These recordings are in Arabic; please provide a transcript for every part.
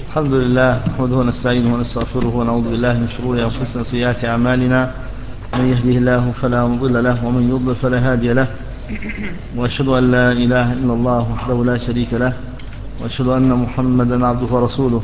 الحمد لله نحمده ونستعينه ونستغفره ونعوذ بالله من شرور أنفسنا وسيئات أعمالنا. من يهده الله فلا مضل له ومن يضلل فلا هادي له، وأشهد أن لا إله إلا الله وحده لا شريك له، وأشهد أن محمدا عبده ورسوله.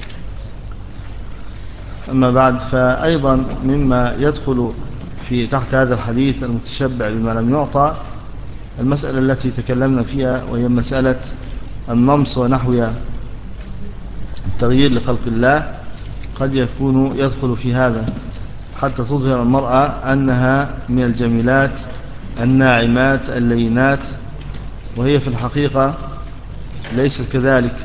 أما بعد، فأيضا مما يدخل في تحت هذا الحديث المتشبع بما لم يعطى المسألة التي تكلمنا فيها، وهي مسألة النمص ونحوها، التغيير لخلق الله قد يكون يدخل في هذا حتى تظهر المرأة أنها من الجميلات الناعمات اللينات، وهي في الحقيقة ليست كذلك.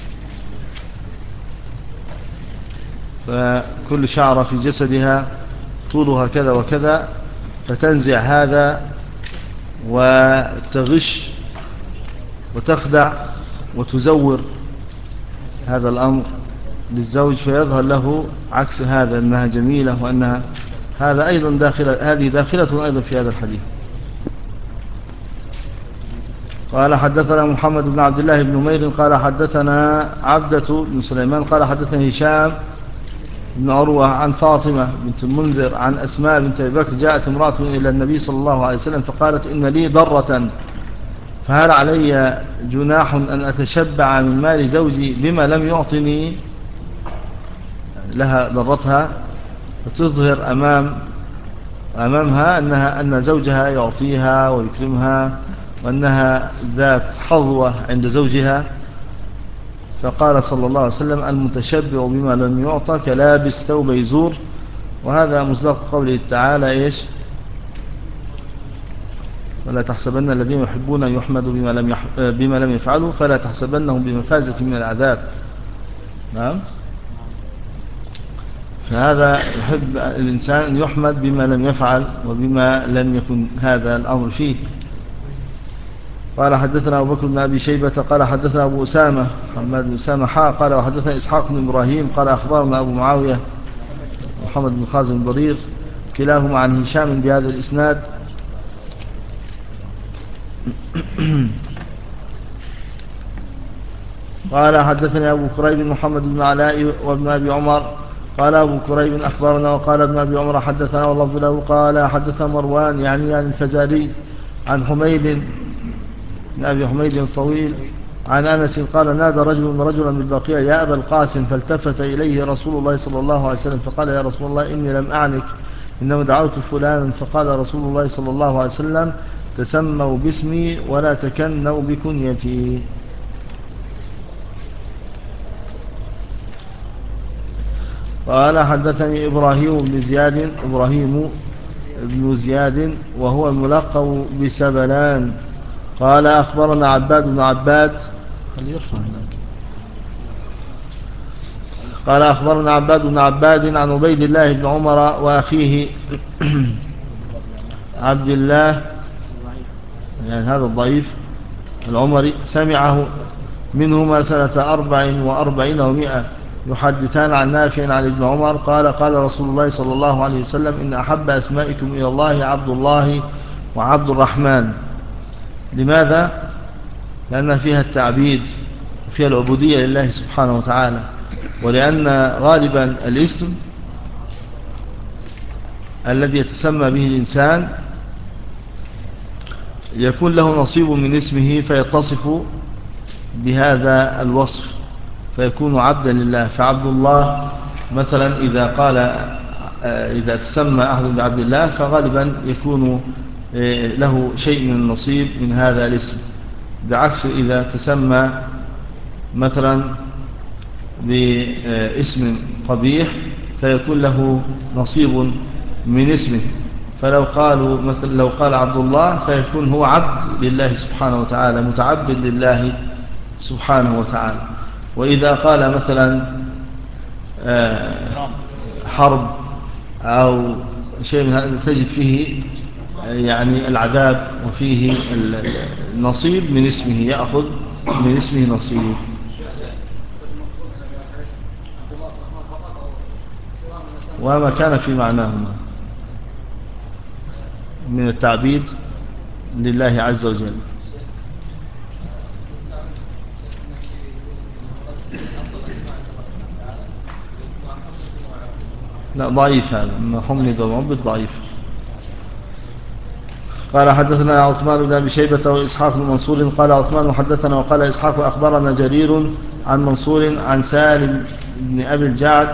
فكل شعرة في جسدها طولها كذا وكذا، فتنزع هذا وتغش وتخدع وتزور هذا الأمر للزوج، فيظهر له عكس هذا، أنها جميلة وأنها هذا أيضا هذه داخلة أيضا في هذا الحديث. قال حدثنا محمد بن عبد الله بن نمير قال حدثنا عبدة بن سليمان قال حدثنا هشام بن عروة عن فاطمة بنت المنذر عن أسماء بنت أبي بكر جاءت امرأة إلى النبي صلى الله عليه وسلم فقالت إن لي ضرة، فهل علي جناح أن أتشبع من مال زوجي بما لم يعطني؟ لها ضرتها، فتظهر أمامها أن زوجها يعطيها ويكرمها، وأنها ذات حظوة عند زوجها. فقال صلى الله عليه وسلم المتشبع بما لم يعطى كلابس ثوب يزور. وهذا مصداق قوله تعالى إيش؟ ولا تحسبن الذين يحبون أن يحمدوا بما لم يفعلوا فلا تحسبنهم بمفازة من العذاب. نعم، فهذا يحب الإنسان أن يحمد بما لم يفعل وبما لم يكن هذا الأمر فيه. قال حدثنا أبو بكر بن أبي شيبة قال حدثنا أبو أسامة محمد بن أسامة قال وحدثنا إسحاق بن إبراهيم قال أخبرنا أبو معاوية محمد بن خازم الضرير كلاهما عن هشام بهذا الإسناد. قال حدثني أبو كريب محمد بن علاء وابن أبي عمر قال أبو كريب أخبرنا وقال ابن أبي عمر حدثنا واللفظ له قال حدثنا مروان يعني عن الفزاري عن حميد بن أبي حميد الطويل عن أنس قال نادى رجلا بالبقيع يا أبا القاسم، فالتفت إليه رسول الله صلى الله عليه وسلم فقال يا رسول الله إني لم أعنك، إنما دعوت فلانا. فقال رسول الله صلى الله عليه وسلم تسموا باسمي ولا تكنوا بكنيتي. قال حدثني إبراهيم بن زياد وهو الملقب بسبلان قال أخبرنا عباد بن عباد قال أخبرنا عباد بن عباد عن عبيد الله بن عمر وأخيه عبد الله، يعني هذا الضعيف العمري، سمعه منهما سنة 44 و100 يحدثان عن نافع عن ابن عمر قال قال رسول الله صلى الله عليه وسلم إن أحب أسمائكم إلى الله عبد الله وعبد الرحمن. لماذا؟ لأن فيها التعبيد وفيها العبودية لله سبحانه وتعالى، ولأن غالبا الاسم الذي يتسمى به الإنسان يكون له نصيب من اسمه فيتصف بهذا الوصف فيكون عبدا لله. فعبد الله مثلا إذا تسمى أحد بعبد الله فغالبا يكون له شيء من النصيب من هذا الاسم، بعكس إذا تسمى مثلا باسم قبيح فيكون له نصيب من اسمه. فلو قالوا مثلا لو قال عبد الله فيكون هو عبد لله سبحانه وتعالى، متعبد لله سبحانه وتعالى. وإذا قال مثلا حرب أو شيء من هذا تجد فيه يعني العذاب وفيه النصيب من اسمه، يأخذ من اسمه نصيب. وما كان في معناهما من التعبيد لله عز وجل. لا ضعيف هذا، محمد ومعبد ضعيف. قال حدثنا عثمان بن أبي شيبة وإسحاق بن منصور قال عثمان حدثنا وقال إسحاق أخبرنا جرير عن منصور عن سالم بن أبي الجعد.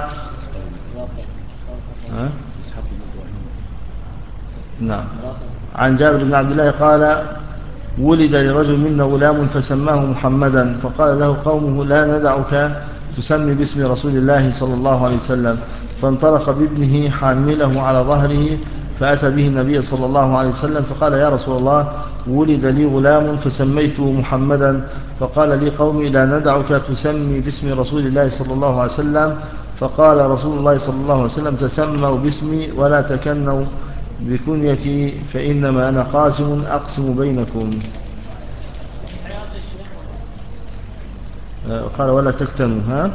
نعم. عن جابر بن عبد الله قال ولد لرجل منا غلام فسماه محمدا، فقال له قومه لا ندعك تسمي باسم رسول الله صلى الله عليه وسلم، فانطلق بابنه حامله على ظهره فأتى به النبي صلى الله عليه وسلم فقال يا رسول الله ولد لي غلام فسميته محمدا، فقال لي قومي لا ندعك تسمي باسم رسول الله صلى الله عليه وسلم، فقال رسول الله صلى الله عليه وسلم تسموا باسمي ولا تكنوا بكنيتي فإنما أنا قاسم أقسم بينكم. قال ولا تكتنوا. ها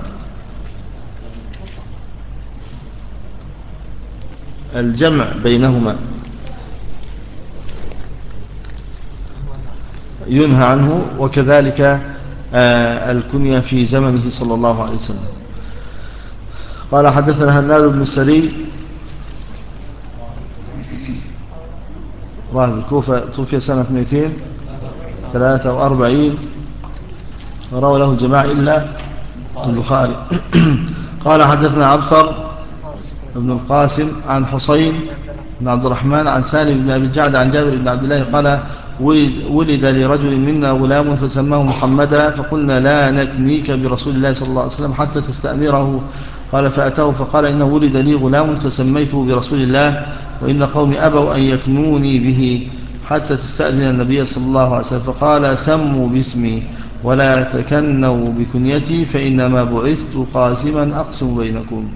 الجمع بينهما ينهى عنه، وكذلك الكنية في زمنه صلى الله عليه وسلم. قال حدثنا هناد بن السري راهب الكوفة توفي سنة 243 وروى له الجماعة إلا البخاري. قال حدثنا عبثر بن القاسم عن حسين بن عبد الرحمن عن سالم بن أبي الجعد عن جابر بن عبد الله قال ولد لرجل منا غلام فسماه محمدا، فقلنا لا نكنيك برسول الله صلى الله عليه وسلم حتى تستأمره. قال فأتاه فقال إنه ولد لي غلام فسميته برسول الله، وإن قومي أبوا أن يكنوني به حتى تستأذن النبي صلى الله عليه وسلم، فقال سموا باسمي ولا تكنوا بكنيتي فإنما بعثت قاسما أقسم بينكم.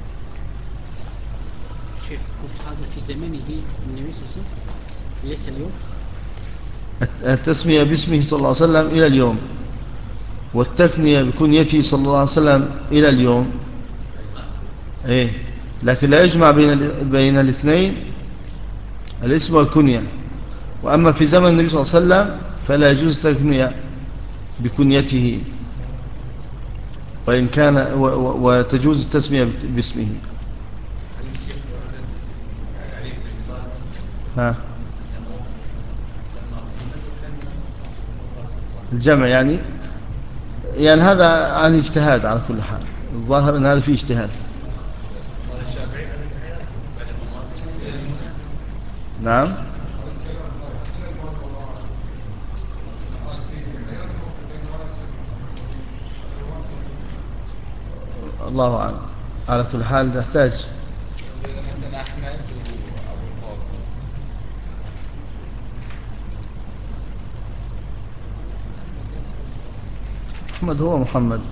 شيخ هذا في زمنه النبي صلى الله عليه وسلم ليس اليوم؟ التسمية باسمه صلى الله عليه وسلم إلى اليوم، والتكنية بكنيته صلى الله عليه وسلم إلى اليوم. إيه، لكن لا يجمع بين الاثنين الاسم والكنية. وأما في زمن النبي صلى الله عليه وسلم فلا يجوز تكنية بكنيته، وإن كان وتجوز التسمية باسمه. ها الجمع يعني هذا عن اجتهاد على كل حال، الظاهر أن هذا فيه اجتهاد. نعم. الله أعلم. على كل حال نحتاج محمد هو محمد.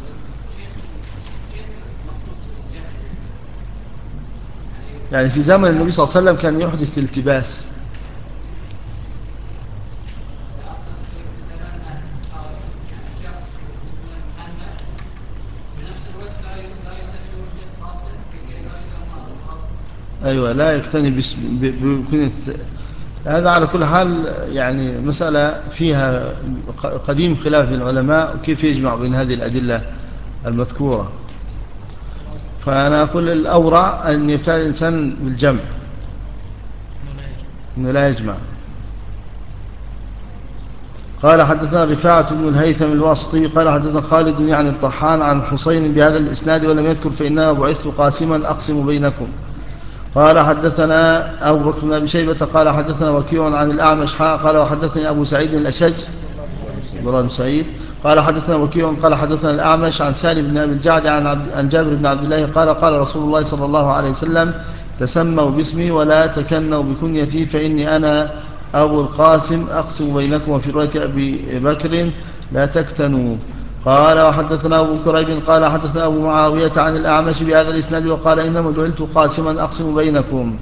يعني في زمن النبي صلى الله عليه وسلم كان يحدث التباس. أيوة لا يقتني بكنية. هذا على كل حال يعني مسألة فيها قديم خلاف العلماء كيف يجمع بين هذه الأدلة المذكورة. فأنا أقول الأورع أن يبتعد الإنسان بالجمع، أنه لا يجمع. قال حدثنا رفاعة بن الهيثم الواسطي قال حدثنا خالد يعني الطحان عن حسين بهذا الإسناد ولم يذكر فإنما بعثت قاسما أقسم بينكم. قال حدثنا أبو بكر بن أبي شيبة قال حدثنا وكيع عن الأعمش قال وحدثني أبو سعيد الأشج بن سعيد قال حدثنا وكيع قال حدثنا الأعمش عن سالم بن أبي الجعد عن جابر بن عبد الله قال قال رسول الله صلى الله عليه وسلم تسموا باسمي ولا تكنوا بكنيتي فإني أنا أبو القاسم أقسم بينكم. وفي رواية أبي بكر لا تكتنوا. قال وحدثنا أبو كريب قال حدثنا أبو معاوية عن الأعمش بهذا الإسناد وقال إنما جعلت قاسما أقسم بينكم.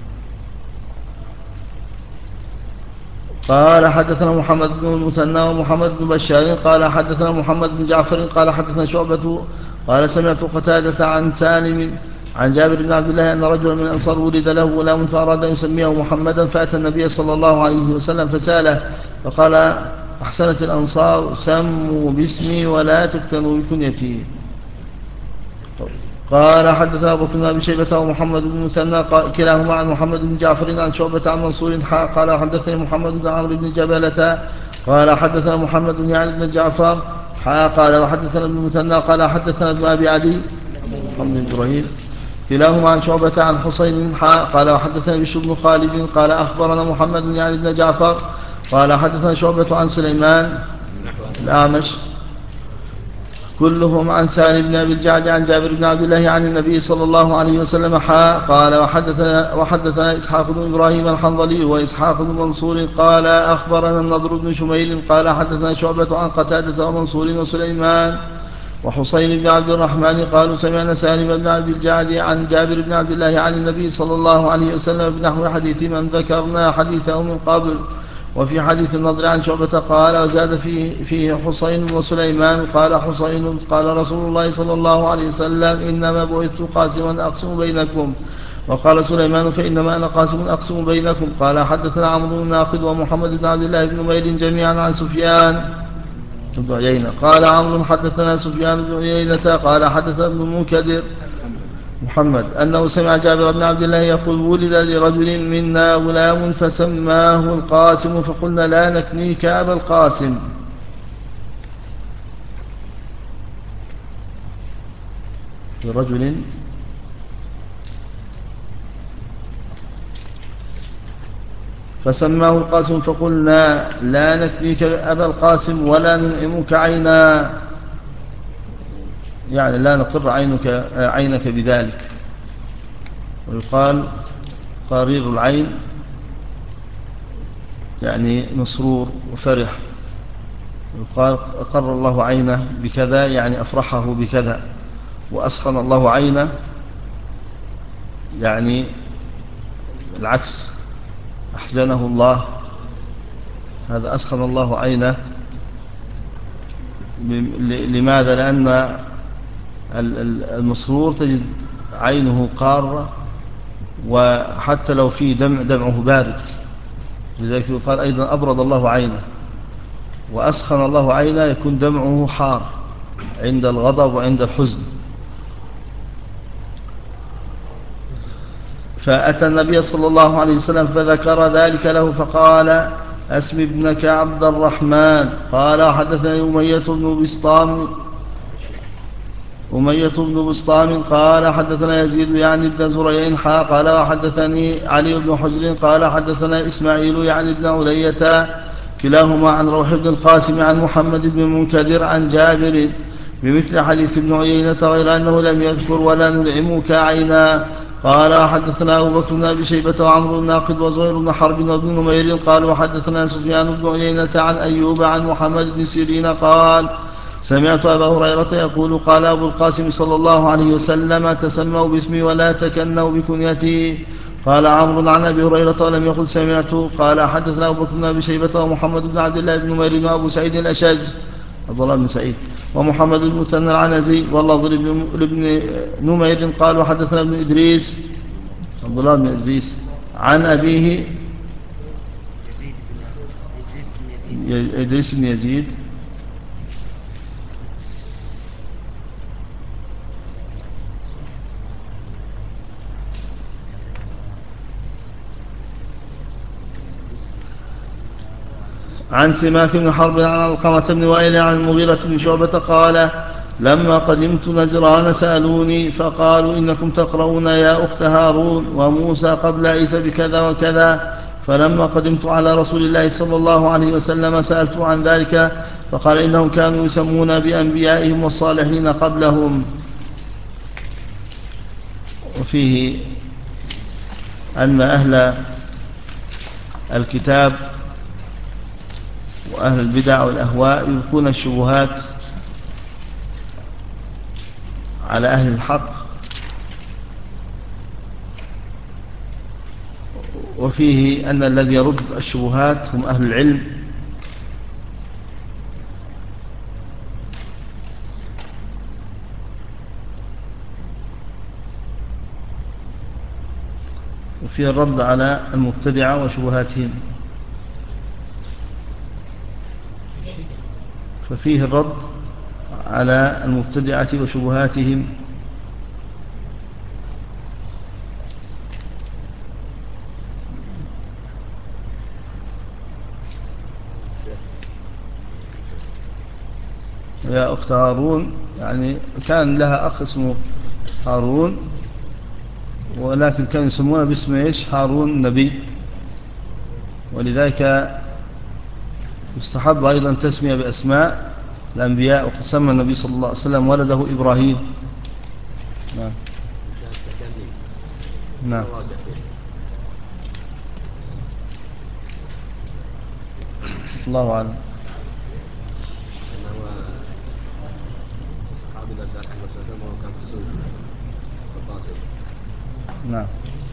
قال حدثنا محمد بن المثنى ومحمد بن بشار قال حدثنا محمد بن جعفر قال حدثنا شعبة قال سمعت قتادة عن سالم عن جابر بن عبد الله أن رجلا من الأنصار ولد له غلام فأراد أن يسميه محمدا فأتى النبي صلى الله عليه وسلم فسأله فقال أحسنت الأنصار سموا باسمي ولا تكتنوا بكنيتي. قال حدثنا أبو بكر بن أبي شيبة ومحمد بن مثنى كلاهما عن محمد بن جعفر عن شعبة عن منصور قال حدثني محمد بن عمرو بن جبلة قال حدثنا محمد يعني بن جعفر قال وحدثنا ابن مثنى قال حدثنا ابن أبي عدي محمد بن إبراهيم كلاهما عن شعبة عن حسين قال وحدثنا بشر بن خالد قال أخبرنا محمد يعني بن جعفر قال حدثنا شعبة عن سليمان الأعمش كلهم عن سالم بن أبي الجعد عن جابر بن عبد الله عن النبي صلى الله عليه وسلم قال وحدثنا إسحاق بن إبراهيم الحنظلي وإسحاق بن منصور قال أخبرنا النضر بن شميل قال حدثنا شعبة عن قتادة ومنصور وسليمان وحسين بن عبد الرحمن قالوا سمعنا سالم بن أبي الجعد عن جابر بن عبد الله عن النبي صلى الله عليه وسلم بنحو حديث من ذكرنا حديثه من قبل. وفي حديث النضر عن شعبة قال وزاد فيه حسين وسليمان قال حسين قال رسول الله صلى الله عليه وسلم إنما بعثت قاسما أقسم بينكم وقال سليمان فإنما أنا قاسم أقسم بينكم. قال حدثنا عمرو بن ناقد ومحمد بن عبد الله بن نمير جميعا عن سفيان بن عيينة قال عمرو حدثنا سفيان بن عيينة قال حدثنا ابن المنكدر محمد أنه سمع جابر بن عبد الله يقول ولد لرجل منا غلام فسماه القاسم فقلنا لا نكنيك أبا القاسم. لرجل فسماه القاسم فقلنا لا نكنيك أبا القاسم ولا ننعمك عينا يعني لا نقر عينك بذلك. ويقال قرير العين يعني مسرور وفرح. يقال أقر الله عينه بكذا يعني أفرحه بكذا. وأسخن الله عينه يعني العكس أحزنه الله هذا أسخن الله عينه. لماذا؟ لأن المسرور تجد عينه قارة وحتى لو في دمعه بارد لذلك يقال أيضا أبرد الله عينه. وأسخن الله عينه يكون دمعه حار عند الغضب وعند الحزن. فأتى النبي صلى الله عليه وسلم فذكر ذلك له فقال أسم ابنك عبد الرحمن. قال حدثني أمية بن بسطام قال حدثنا يزيد يعني ابن زريع قال وحدثني علي بن حجر قال حدثنا إسماعيل يعني ابن علية كلاهما عن روح بن القاسم عن محمد بن المنكدر عن جابر بمثل حديث ابن عيينة غير أنه لم يذكر ولا نلعمك عينا. قال حدثنا أبو بكر بن أبي شيبة وعمرو الناقد وزهير بن حرب وابن نمير قال وحدثنا سفيان بن عيينة عن أيوب عن محمد بن سيرين قال سمعت أبا هريرة يقول قال أبو القاسم صلى الله عليه وسلم تسموا باسمي ولا تكنوا بكنيتي. قال عمرو عن أبي هريرة ولم يقل سمعت. قال حدثنا أبو بكر بن أبي شيبة ومحمد بن عبد الله بن نمير وأبو سعيد الأشج عبد الله بن سعيد ومحمد بن مثنى العنزي واللفظ لابن نمير قال وحدثنا ابن إدريس عبد الله بن إدريس عن أبيه إدريس بن يزيد عن سماك بن حرب عن علقمة بن وائل عن المغيرة بن شعبة قال لما قدمت نجران سألوني فقالوا إنكم تقرؤون يا أخت هارون وموسى قبل عيسى بكذا وكذا. فلما قدمت على رسول الله صلى الله عليه وسلم سألت عن ذلك فقال إنهم كانوا يسمون بأنبيائهم والصالحين قبلهم. وفيه أن أهل الكتاب وأهل البدع والأهواء يلقون الشبهات على أهل الحق. وفيه أن الذي يرد الشبهات هم أهل العلم وفيه الرد على المبتدعة وشبهاتهم. ففيه الرد على المبتدعة وشبهاتهم يا أخت هارون، يعني كان لها أخ اسمه هارون، ولكن كانوا يسمونه باسم إيش؟ هارون النبي. ولذلك يستحب أيضا تسمية بأسماء الأنبياء، وقد سمى النبي صلى الله عليه وسلم ولده إبراهيم. نعم. نعم. الله أعلم. نعم.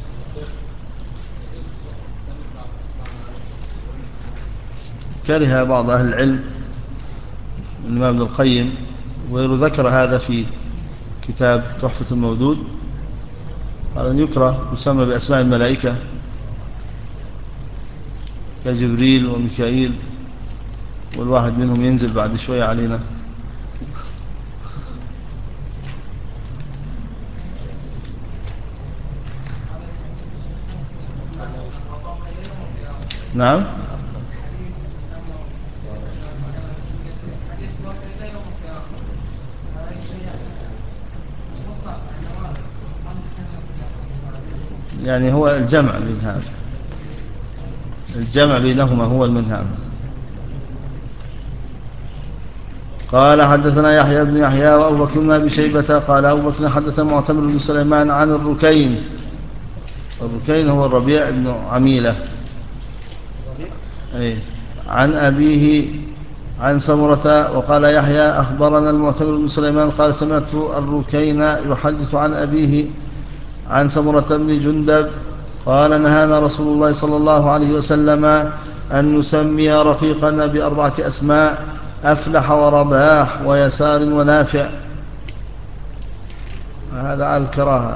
كره بعض أهل العلم الإمام ابن القيم وذكر هذا في كتاب تحفة المودود، قال أن يكره يسمى بأسماء الملائكة كجبريل وميكائيل، والواحد منهم ينزل بعد شوية علينا. نعم. يعني هو الجمع بين هذا، الجمع بينهما هو المنهى. قال حدثنا يحيى بن يحيى وأبو بكر بن أبي شيبة قال أبو بكر حدثنا معتمر بن سليمان عن الركين. الركين هو الربيع بن عميلة، عن أبيه عن سمرة. وقال يحيى أخبرنا المعتمر بن سليمان قال سمعت الركين يحدث عن أبيه عن سمرة بن جندب قال نهانا رسول الله صلى الله عليه وسلم أن نسمي رقيقنا بأربعة أسماء: أفلح ورباح ويسار ونافع. هذا على الكراهة.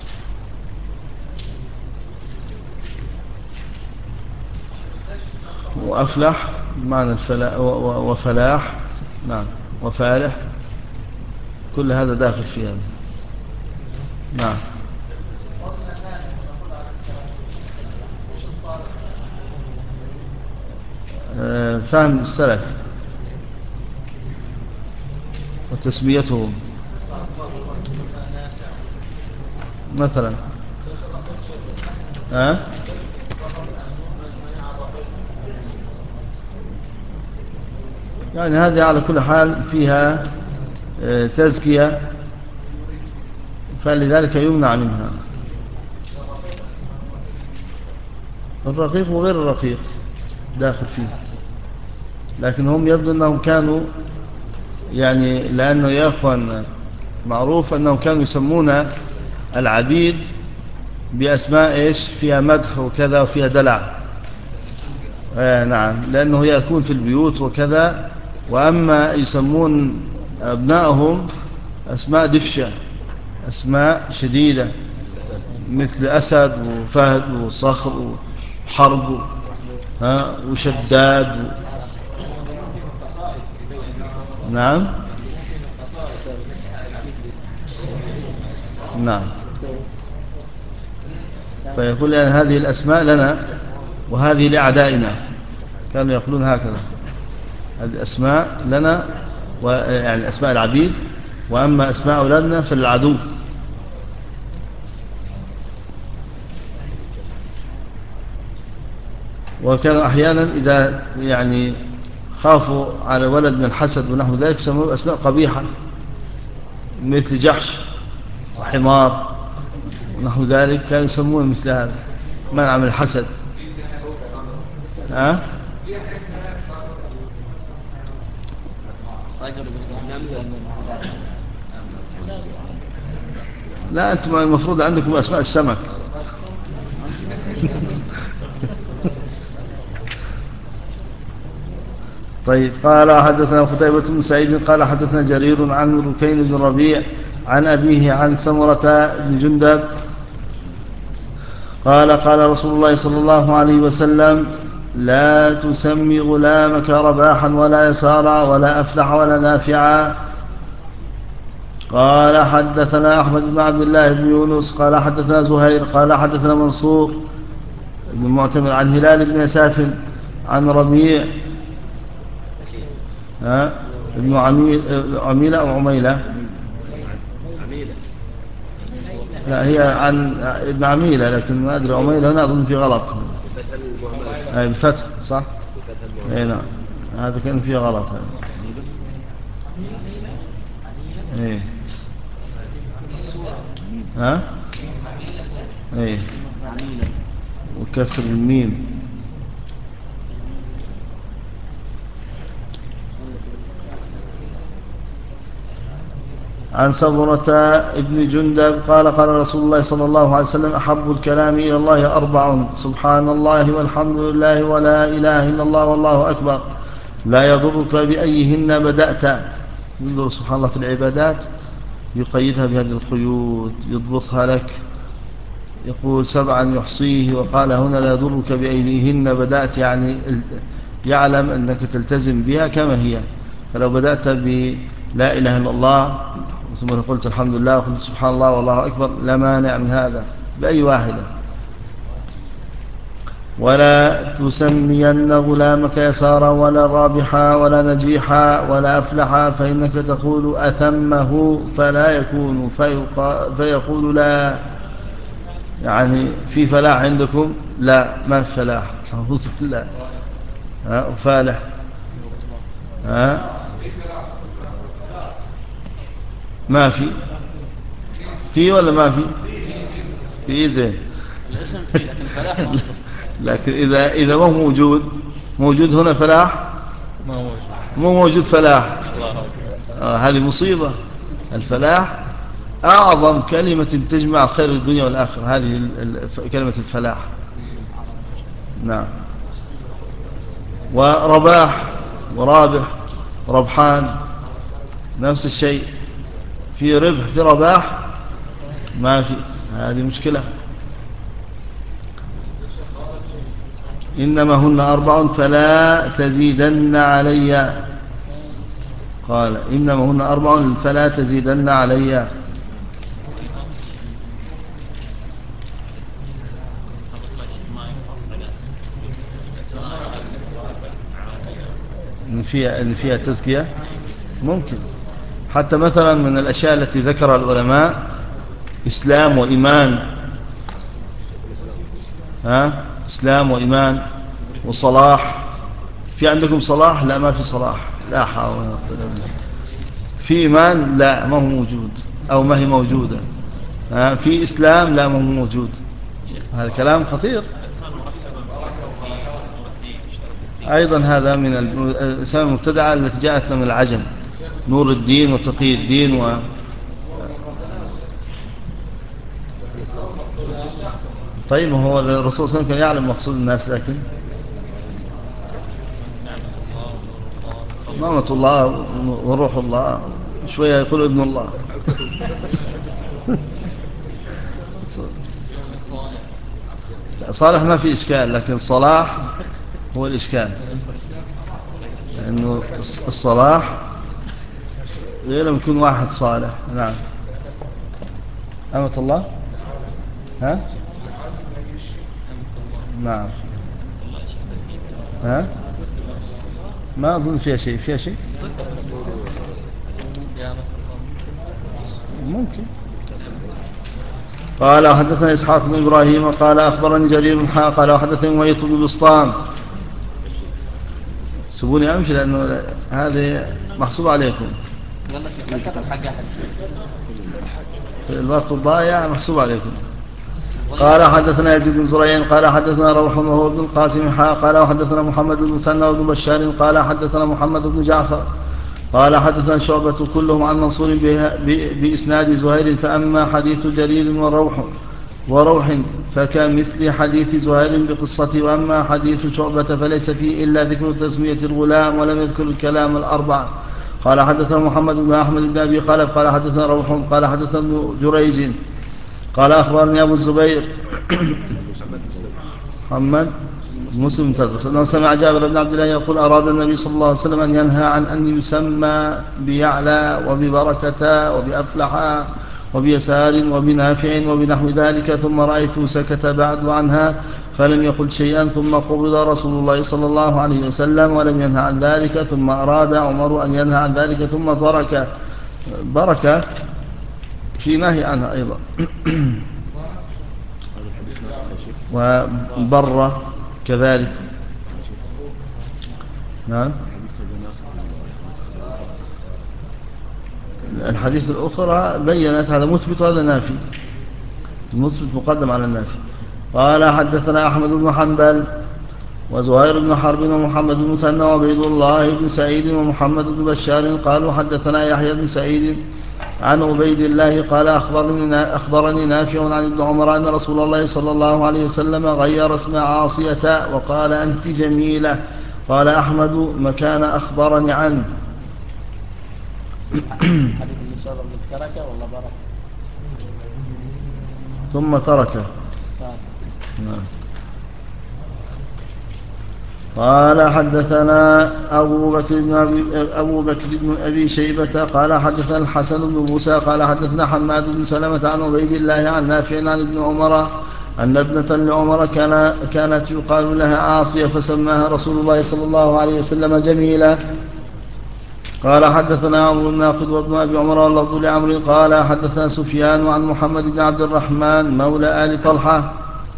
وأفلح بمعنى وفلاح، نعم، وفالح، كل هذا داخل في هذا. نعم. فهم السلف وتسميتهم مثلا. يعني هذه على كل حال فيها تزكية، فلذلك يمنع منها. الرقيق وغير الرقيق داخل فيه، لكن هم يبدو أنهم كانوا يعني، لأنه يا أخوان معروف أنهم كانوا يسمون العبيد بأسماء إيش فيها مدح وكذا وفيها دلع. نعم، لأنه يكون في البيوت وكذا. وأما يسمون أبنائهم أسماء دفشة، أسماء شديدة، مثل أسد وفهد وصخر وحرب وشداد نعم. نعم. فيقول يعني هذه الأسماء لنا وهذه لأعدائنا، كانوا يقولون هكذا: هذه الأسماء لنا، يعني أسماء العبيد، وأما أسماء أولادنا فللعدو. وكان أحيانا إذا يعني خافوا على ولد من الحسد ونحو ذلك سموه أسماء قبيحة، مثل جحش وحمار ونحو ذلك، كانوا يسمون مثل هذا منع من الحسد. لا، أنتم المفروض عندكم أسماء السمك. طيب. قال حدثنا قتيبة بن سعيد قال حدثنا جرير عن ركين بن ربيع عن أبيه عن سمرة بن جندب قال قال رسول الله صلى الله عليه وسلم: لا تسمي غلامك رباحا ولا يسارا ولا أفلح ولا نافعا. قال حدثنا أحمد بن عبد الله بن يونس قال حدثنا زهير قال حدثنا منصور بن معتمر عن هلال بن يساف عن ربيع ابن عميلة أو عميلة؟ لا، هي عن ابن عميلة، لكن ما أدري عميلة هنا أظن في غلط. أي بفتح صح؟ أي نعم، هذا كان فيه غلط هذا. إيه. ها؟ إيه. وكسر الميم. عن سمرة ابن جندب قال قال رسول الله صلى الله عليه وسلم أحب الكلام إلى الله أربع: سبحان الله والحمد لله ولا إله إلا الله والله أكبر، لا يضرك بأيهن بدأت. ينظر سبحان الله في العبادات يقيدها بهذه القيود، يضبطها لك. يقول 7 يحصيه، وقال هنا لا يضرك بأيهن بدأت، يعني يعلم أنك تلتزم بها كما هي. فلو بدأت بلا إله إلا الله ثم قلت الحمد لله وقلت سبحان الله والله أكبر لا مانع من هذا بأي واحدة. ولا تسمين غلامك يسارا ولا رابحا ولا نجيحا ولا أفلحا، فإنك تقول أثمه فلا يكون، فيقول لا، يعني في فلاح عندكم؟ لا، ما في فلاح. أعوذ بالله. فالح. ما في ولا ما في زين. الاسم فيه لكن فلاح ما في. لكن إذا ما هو موجود هنا فلاح، مو موجود فلاح. هذه مصيبة. الفلاح أعظم كلمة تجمع خير الدنيا والآخرة، هذه كلمة الفلاح. نعم. ورباح ورابح، ربحان نفس الشيء. في ربح في رباح ما في، هذه مشكلة. إنما هن 4 فلا تزيدن علي. قال إنما هن 4 فلا تزيدن علي. إن فيها تزكية ممكن. حتى مثلا من الأشياء التي ذكر العلماء إسلام وإيمان. إسلام وإيمان وصلاح. في عندكم صلاح؟ لا، ما في صلاح. لا حول ولا قوة إلا بالله. في إيمان؟ لا، ما هو موجود أو ما هي موجودة. في إسلام؟ لا، ما هو موجود. هذا كلام خطير. أيضا هذا من الأسماء المبتدعة التي جاءتنا من العجم: نور الدين وتقي الدين طيب، هو الرسول صلى الله عليه وسلم كان يعلم مقصود الناس، لكن نعمة الله وروح الله، شوية يقول ابن الله. صالح ما في إشكال، لكن صلاح هو الإشكال، لأنه الصلاح غير لما يكون واحد صالح. نعم. أمة الله. نعم. ما أظن فيها شيء ممكن. قال حدثنا إسحاق بن إبراهيم قال أخبرني جرير بن حاء قال وحدثني ميت بن بسطام. سبوني أمشي لأنه هذه محسوب عليكم. الوقت الضايع محسوب عليكم. قال حدثنا يزيد بن زريع قال حدثنا روح وهو ابن القاسم قال وحدثنا محمد بن مثنى وابن بشار قال حدثنا محمد بن جعفر قال حدثنا شعبة كلهم عن منصور بإسناد زهير، فأما حديث جرير وروح فكمثل حديث زهير بقصته، وأما حديث شعبة فليس فيه إلا ذكر تسمية الغلام ولم يذكر الكلام الأربع. قال حدثنا محمد بن أحمد بن أبي خلف قال حدثنا روح قال حدثنا ابن جريج قال أخبرني أبو الزبير محمد مسلم تدرس أنه سمع جابر بن عبد الله يقول أراد النبي صلى الله عليه وسلم أن ينهى عن أن يسمى بيعلى وببركة وبأفلح وبيسار وبنافع وبنحو ذلك، ثم رأيته سكت بعد عنها فلم يقل شيئا، ثم قبض رسول الله صلى الله عليه وسلم ولم ينهى عن ذلك، ثم أراد عمر أن ينهى عن ذلك ثم ترك. بركة في نهي عنها أيضا. وبر كذلك. نعم. الحديث الأخرى بيّنت هذا مثبت وهذا نافي، المثبت مقدم على النافي. قال حدثنا أحمد بن حنبل وزهير بن حرب ومحمد بن مثنى وعبيد الله بن سعيد ومحمد بن بشار قالوا حدثنا يحيى بن سعيد عن عبيد الله قال أخبرني نافع عن ابن عمر أن رسول الله صلى الله عليه وسلم غير اسم عاصية وقال أنت جميلة. قال أحمد مكان أخبرني عنه. ثم تركه. قال حدثنا أبو بكر بن أبي شيبة قال حدثنا الحسن بن موسى قال حدثنا حماد بن سلمة عن عبيد الله عن نافع عن ابن عمر أن ابنة لعمر كانت يقال لها عاصية فسماها رسول الله صلى الله عليه وسلم جميلة. قال حدثنا عمرو الناقد وابن أبي عمر واللفظ لعمرو قال حدثنا سفيان عن محمد بن عبد الرحمن مولى آل طلحة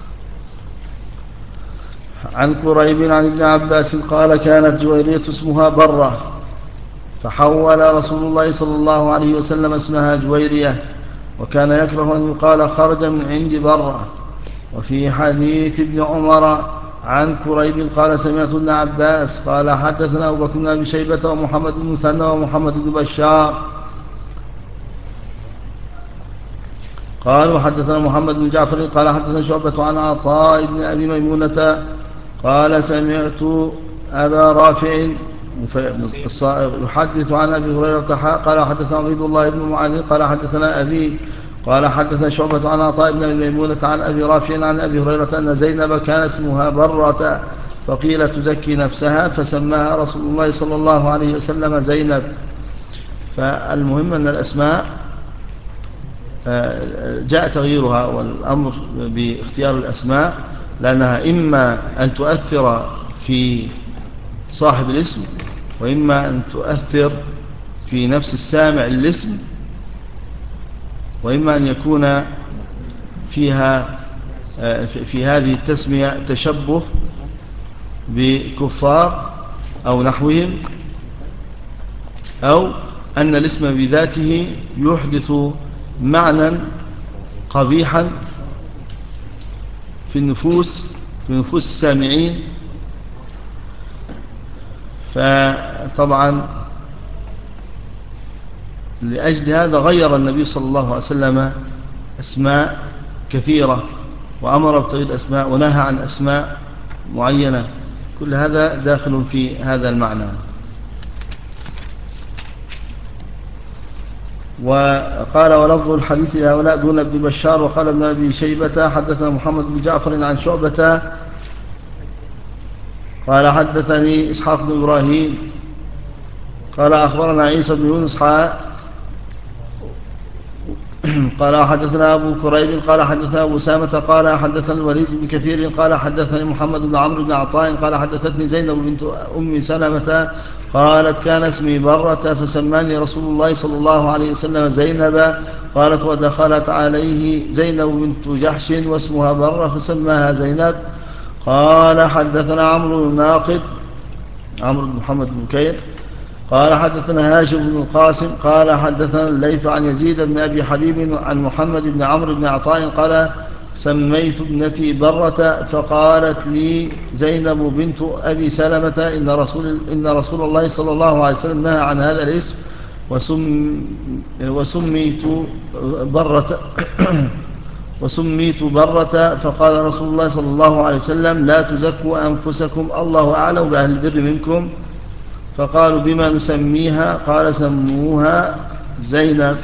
عن كريب عن ابن عباس قال كانت جويرية اسمها برة فحول رسول الله صلى الله عليه وسلم اسمها جويرية وكان يكره أن يقال خرج من عند برة. وفي حديث ابن عمر عن كريب قال سمعت ابن عباس قال حدثنا أبو بكر بن أبي شيبة ومحمد بن مثنى ومحمد بن بشار قالوا حدثنا محمد بن جعفر قال حدثنا شعبة عن عطاء بن أبي ميمونة قال سمعت أبا رافع يحدث عن أبي هريرة قال حدثنا عبيد الله بن معاذ قال حدثنا أبي قال حدثنا شعبة عن عطاء بن أبي ميمونة عن أبي رافع عن أبي هريرة أن زينب كان اسمها برة فقيل تزكي نفسها فسماها رسول الله صلى الله عليه وسلم زينب. فالمهم أن الأسماء جاء تغييرها والأمر باختيار الأسماء لأنها إما أن تؤثر في صاحب الاسم وإما أن تؤثر في نفس السامع الاسم وإما أن يكون فيها في هذه التسمية تشبه بكفار أو نحوهم أو أن الاسم بذاته يحدث معنى قبيحا في نفوس السامعين. فطبعا لأجل هذا غير النبي صلى الله عليه وسلم أسماء كثيرة وأمر بتغيير أسماء ونهى عن أسماء معينة، كل هذا داخل في هذا المعنى. وقال ولفظ الحديث هؤلاء دون ابن بشار. وقال ابن أبي شيبة حدثنا محمد بن جعفر عن شعبة قال حدثني إسحاق بن إبراهيم قال أخبرنا عيسى بن يونس قال حدثنا أبو كريب قال حدثنا أبو سامة قال حدثنا الوليد بن كثير قال حدثني محمد بن عمرو بن عطاء قال حدثتني زينب بنت أم سلمة قالت كان اسمي برة فسماني رسول الله صلى الله عليه وسلم زينب. قالت ودخلت عليه زينب بنت جحش واسمها برة فسماها زينب. قال حدثنا عمرو الناقد عمرو بن محمد بن كير قال حدثنا هاشم بن القاسم قال حدثنا الليث عن يزيد بن أبي حبيب عن محمد بن عمرو بن عطاء قال سميت ابنتي برة فقالت لي زينب بنت أبي سلمة إن رسول الله صلى الله عليه وسلم نهى عن هذا الاسم وسميت برة فقال رسول الله صلى الله عليه وسلم لا تزكوا أنفسكم الله أعلم بأهل البر منكم. فقالوا بما نسميها قال سموها زينب.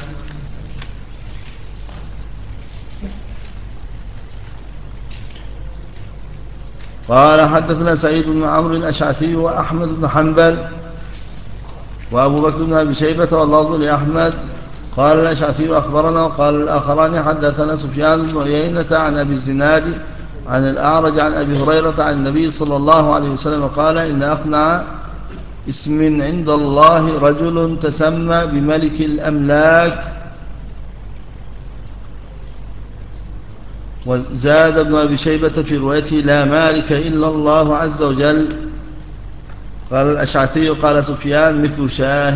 قال حدثنا سعيد بن عمرو الأشعثي وأحمد بن حنبل وأبو بكر بن أبي شيبة واللفظ لأحمد قال الأشعثي أخبرنا، وقال الآخران حدثنا سفيان بن عيينة عن أبي الزناد عن الأعرج عن أبي هريرة عن النبي صلى الله عليه وسلم قال إن أقنع اسم عند الله رجل تسمى بملك الأملاك. وزاد ابن أبي شيبة في روايته لا مالك إلا الله عز وجل. قال الأشعثي قال سفيان مثل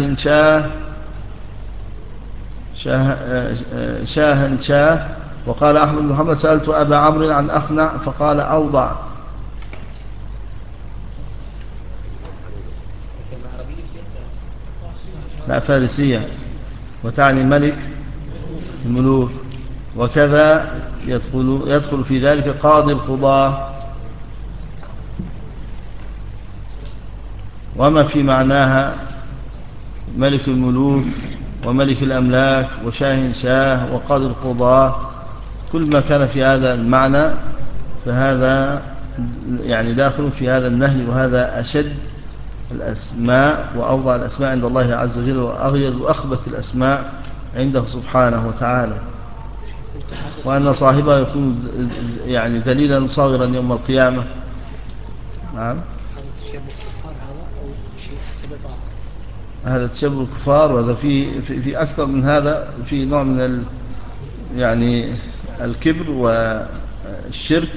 شاه. وقال أحمد بن محمد سألت أبا عمرو عن أخنع فقال أوضع. لا، فارسية وتعني ملك الملوك. وكذا يدخل في ذلك قاضي القضاة وما في معناها ملك الملوك وملك الأملاك وشاه وقاضي القضاة. كل ما كان في هذا المعنى فهذا يعني داخل في هذا النهي، وهذا أشد الأسماء وأوضع الأسماء عند الله عز وجل، وأغيظ وأخبث الأسماء عنده سبحانه وتعالى. وأن صاحبه يكون يعني دليلا صاغرا يوم القيامة. نعم، هذا تشبه الكفار، وهذا في أكثر من هذا، في نوع من يعني الكبر والشرك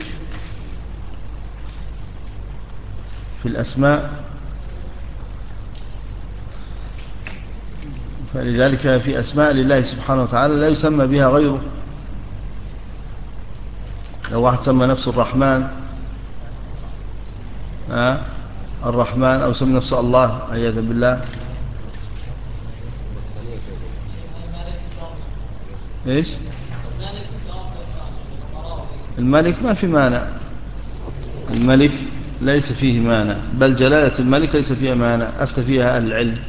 في الأسماء. فلذلك في أسماء لله سبحانه وتعالى لا يسمى بها غيره. لو واحد سمى نفسه الرحمن الرحمن، أو سمى نفسه الله عياذا بالله. إيش؟ الملك ما في مانع، الملك ليس فيه مانع، بل جلالة الملك ليس فيها مانع، أفتى فيها أهل العلم.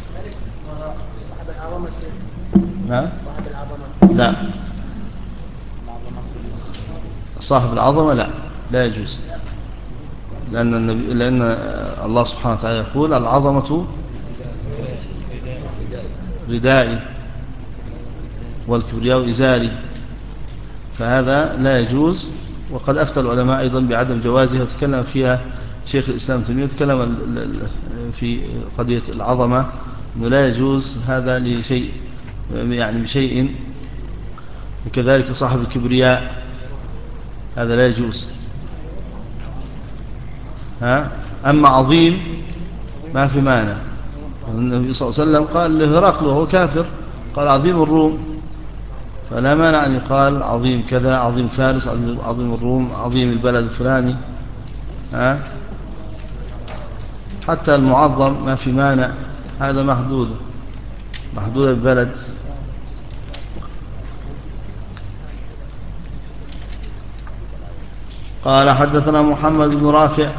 لا، صاحب العظمة لا يجوز، لأن الله سبحانه وتعالى يقول العظمة ردائي والكبرياء إزاري، فهذا لا يجوز. وقد أفتى العلماء أيضا بعدم جوازها، وتكلم فيها شيخ الإسلام ابن تيمية، تكلم في قضية العظمة أنه لا يجوز هذا لشيء، يعني بشيء. وكذلك صاحب الكبرياء هذا لا يجوز. أما عظيم ما في مانع. النبي صلى الله عليه وسلم قال لهرقل وهو كافر، قال عظيم الروم، فلا مانع أن يقال عظيم كذا، عظيم فارس، عظيم الروم، عظيم البلد الفلاني. حتى المعظم ما في مانع، هذا محدود البلد. قال حدثنا محمد بن رافع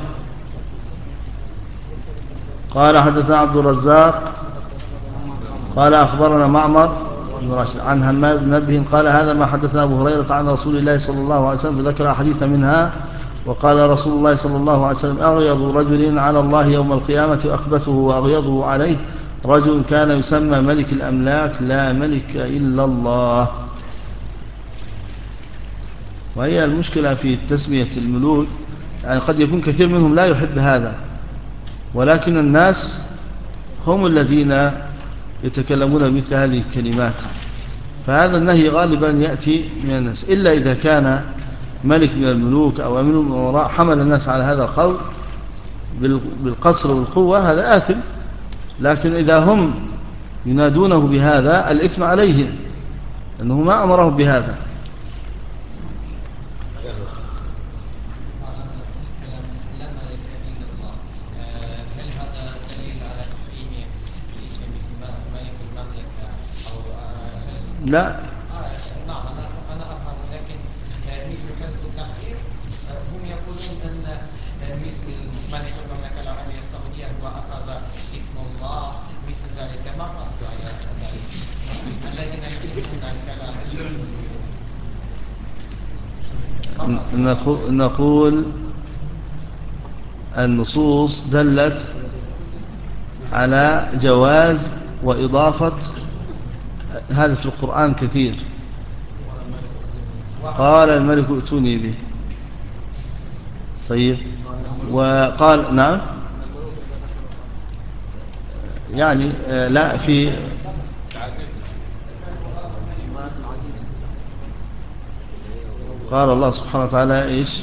قال حدثنا عبد الرزاق قال أخبرنا معمر بن راشد عن همام بن نبه قال هذا ما حدثنا أبو هريرة عن رسول الله صلى الله عليه وسلم، فذكر أحاديث منها. وقال رسول الله صلى الله عليه وسلم أغيظ رجل على الله يوم القيامة وأخبثه وأغيظه عليه رجل كان يسمى ملك الأملاك لا ملك إلا الله. وهي المشكلة في تسمية الملوك، يعني قد يكون كثير منهم لا يحب هذا، ولكن الناس هم الذين يتكلمون بمثل هذه الكلمات، فهذا النهي غالبا يأتي من الناس، إلا إذا كان ملك من الملوك أو أمين من وراء حمل الناس على هذا القول بالقصر والقوة، هذا آثم. لكن إذا هم ينادونه بهذا الإثم عليهم، لأنه ما أمرهم بهذا. لا، نعم أنا أفهم، لكن مثل حزب التحرير هم يقولون أن مثل ملك المملكة العربية السعودية هو أخذ اسم الله، مثل ذلك. ما رد على ذلك الذين يحبون الكلام؟ نقول النصوص دلت على جواز وإضافة هذا في القرآن كثير. قال الملك ائتوني به. طيب، وقال نعم، يعني لا، في قال الله سبحانه وتعالى إيش؟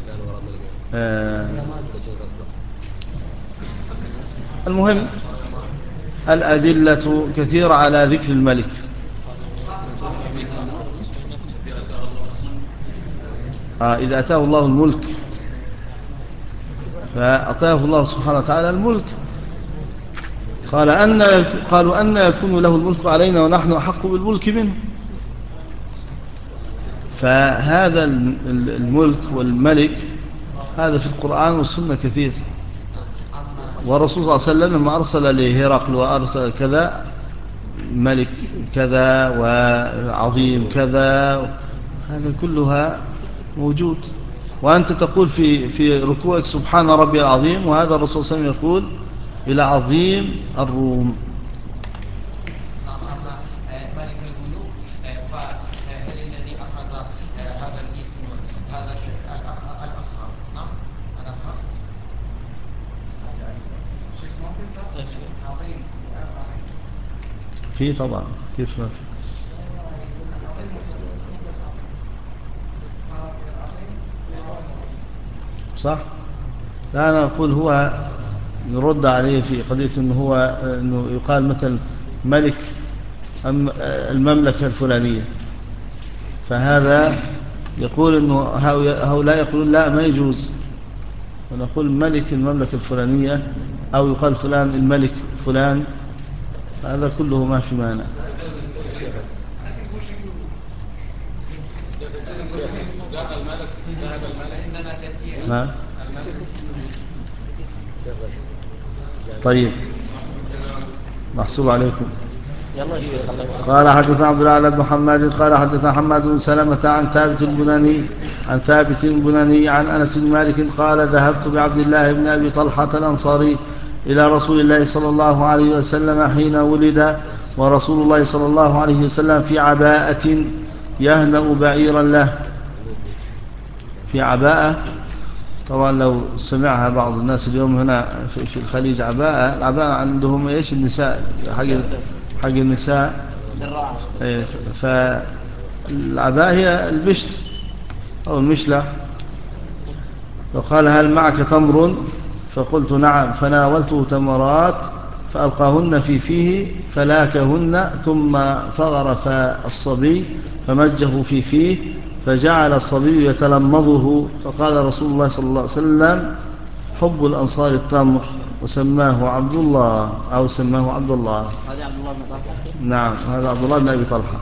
المهم الأدلة كثيرة على ذكر الملك. إذا أتاه الله الملك فأعطاه الله سبحانه وتعالى الملك. قالوا أن يكون له الملك علينا ونحن أحق بالملك منه. فهذا الملك والملك هذا في القرآن والسنة كثير. والرسول صلى الله عليه وسلم لما أرسل لهرقل وأرسل كذا ملك كذا وعظيم كذا، هذا كلها موجود. وأنت تقول في ركوعك سبحان ربي العظيم، وهذا الرسول صلى الله عليه وسلم يقول إلى عظيم الروم. ملك الملوك، فهل الذي أخذ هذا الاسم هذا الأصغر؟ نعم، الأصغر. في طبعا، كيف ما في. صح. لا، أنا أقول هو نرد عليه في قضية أنه يقال مثلا ملك المملكة الفلانية، فهذا يقول أنه هؤلاء يقولون لا، ما يجوز، ونقول ملك المملكة الفلانية، أو يقال فلان الملك فلان، هذا كله ما في مانع. طيب، محسوب عليكم. قال حدثنا عبد الله بن محمد قال حدثنا حماد بن سلمة عن ثابت البناني عن أنس بن مالك قال ذهبت بعبد الله بن أبي طلحة الأنصاري إلى رسول الله صلى الله عليه وسلم حين ولد، ورسول الله صلى الله عليه وسلم في عباءة يهنأ بعيرا له. في عباءة، طبعا لو سمعها بعض الناس اليوم هنا في الخليج، العباءة عندهم إيش؟ النساء، حق النساء. فالعباءة هي البشت أو المشلة. فقال هل معك تمر؟ فقلت نعم، فناولته تمرات فألقاهن في فيه فلاكهن، ثم فغرف الصبي فمجه في فيه، فجعل الصبي يتلمضه. فقال رسول الله صلى الله عليه وسلم حب الأنصار التمر، وسماه عبد الله، أو سماه عبد الله. هذا عبد الله بن طلحة. نعم، هذا عبد الله بن أبي طلحة.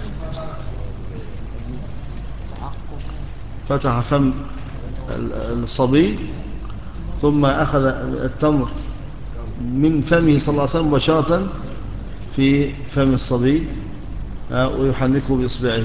فتح فم الصبي ثم أخذ التمر من فمه صلى الله عليه وسلم مباشرة في فم الصبي ويحنكه بإصبعه.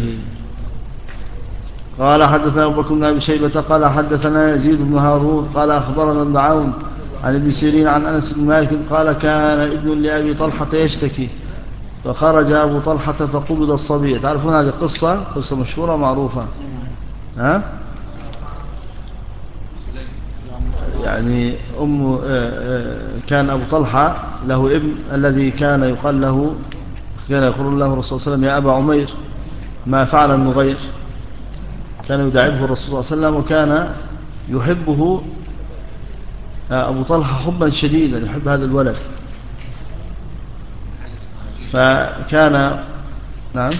قال حدثنا أبو بكر بن أبي شيبة قال حدثنا يزيد بن هارون قال أخبرنا ابن عون عن ابن سيرين عن أنس بن مالك قال كان ابن لأبي طلحة يشتكي، فخرج أبو طلحة فقبض الصبي. تعرفون هذه قصة مشهورة معروفة. يعني كان أبو طلحة له ابن الذي كان يقول له الرسول صلى الله عليه وسلم يا أبا عمير ما فعل النغير. كان يداعبه الرسول صلى الله عليه وسلم، وكان يحبه أبو طلحة حبا شديدا، يحب هذا الولد. فكان نعم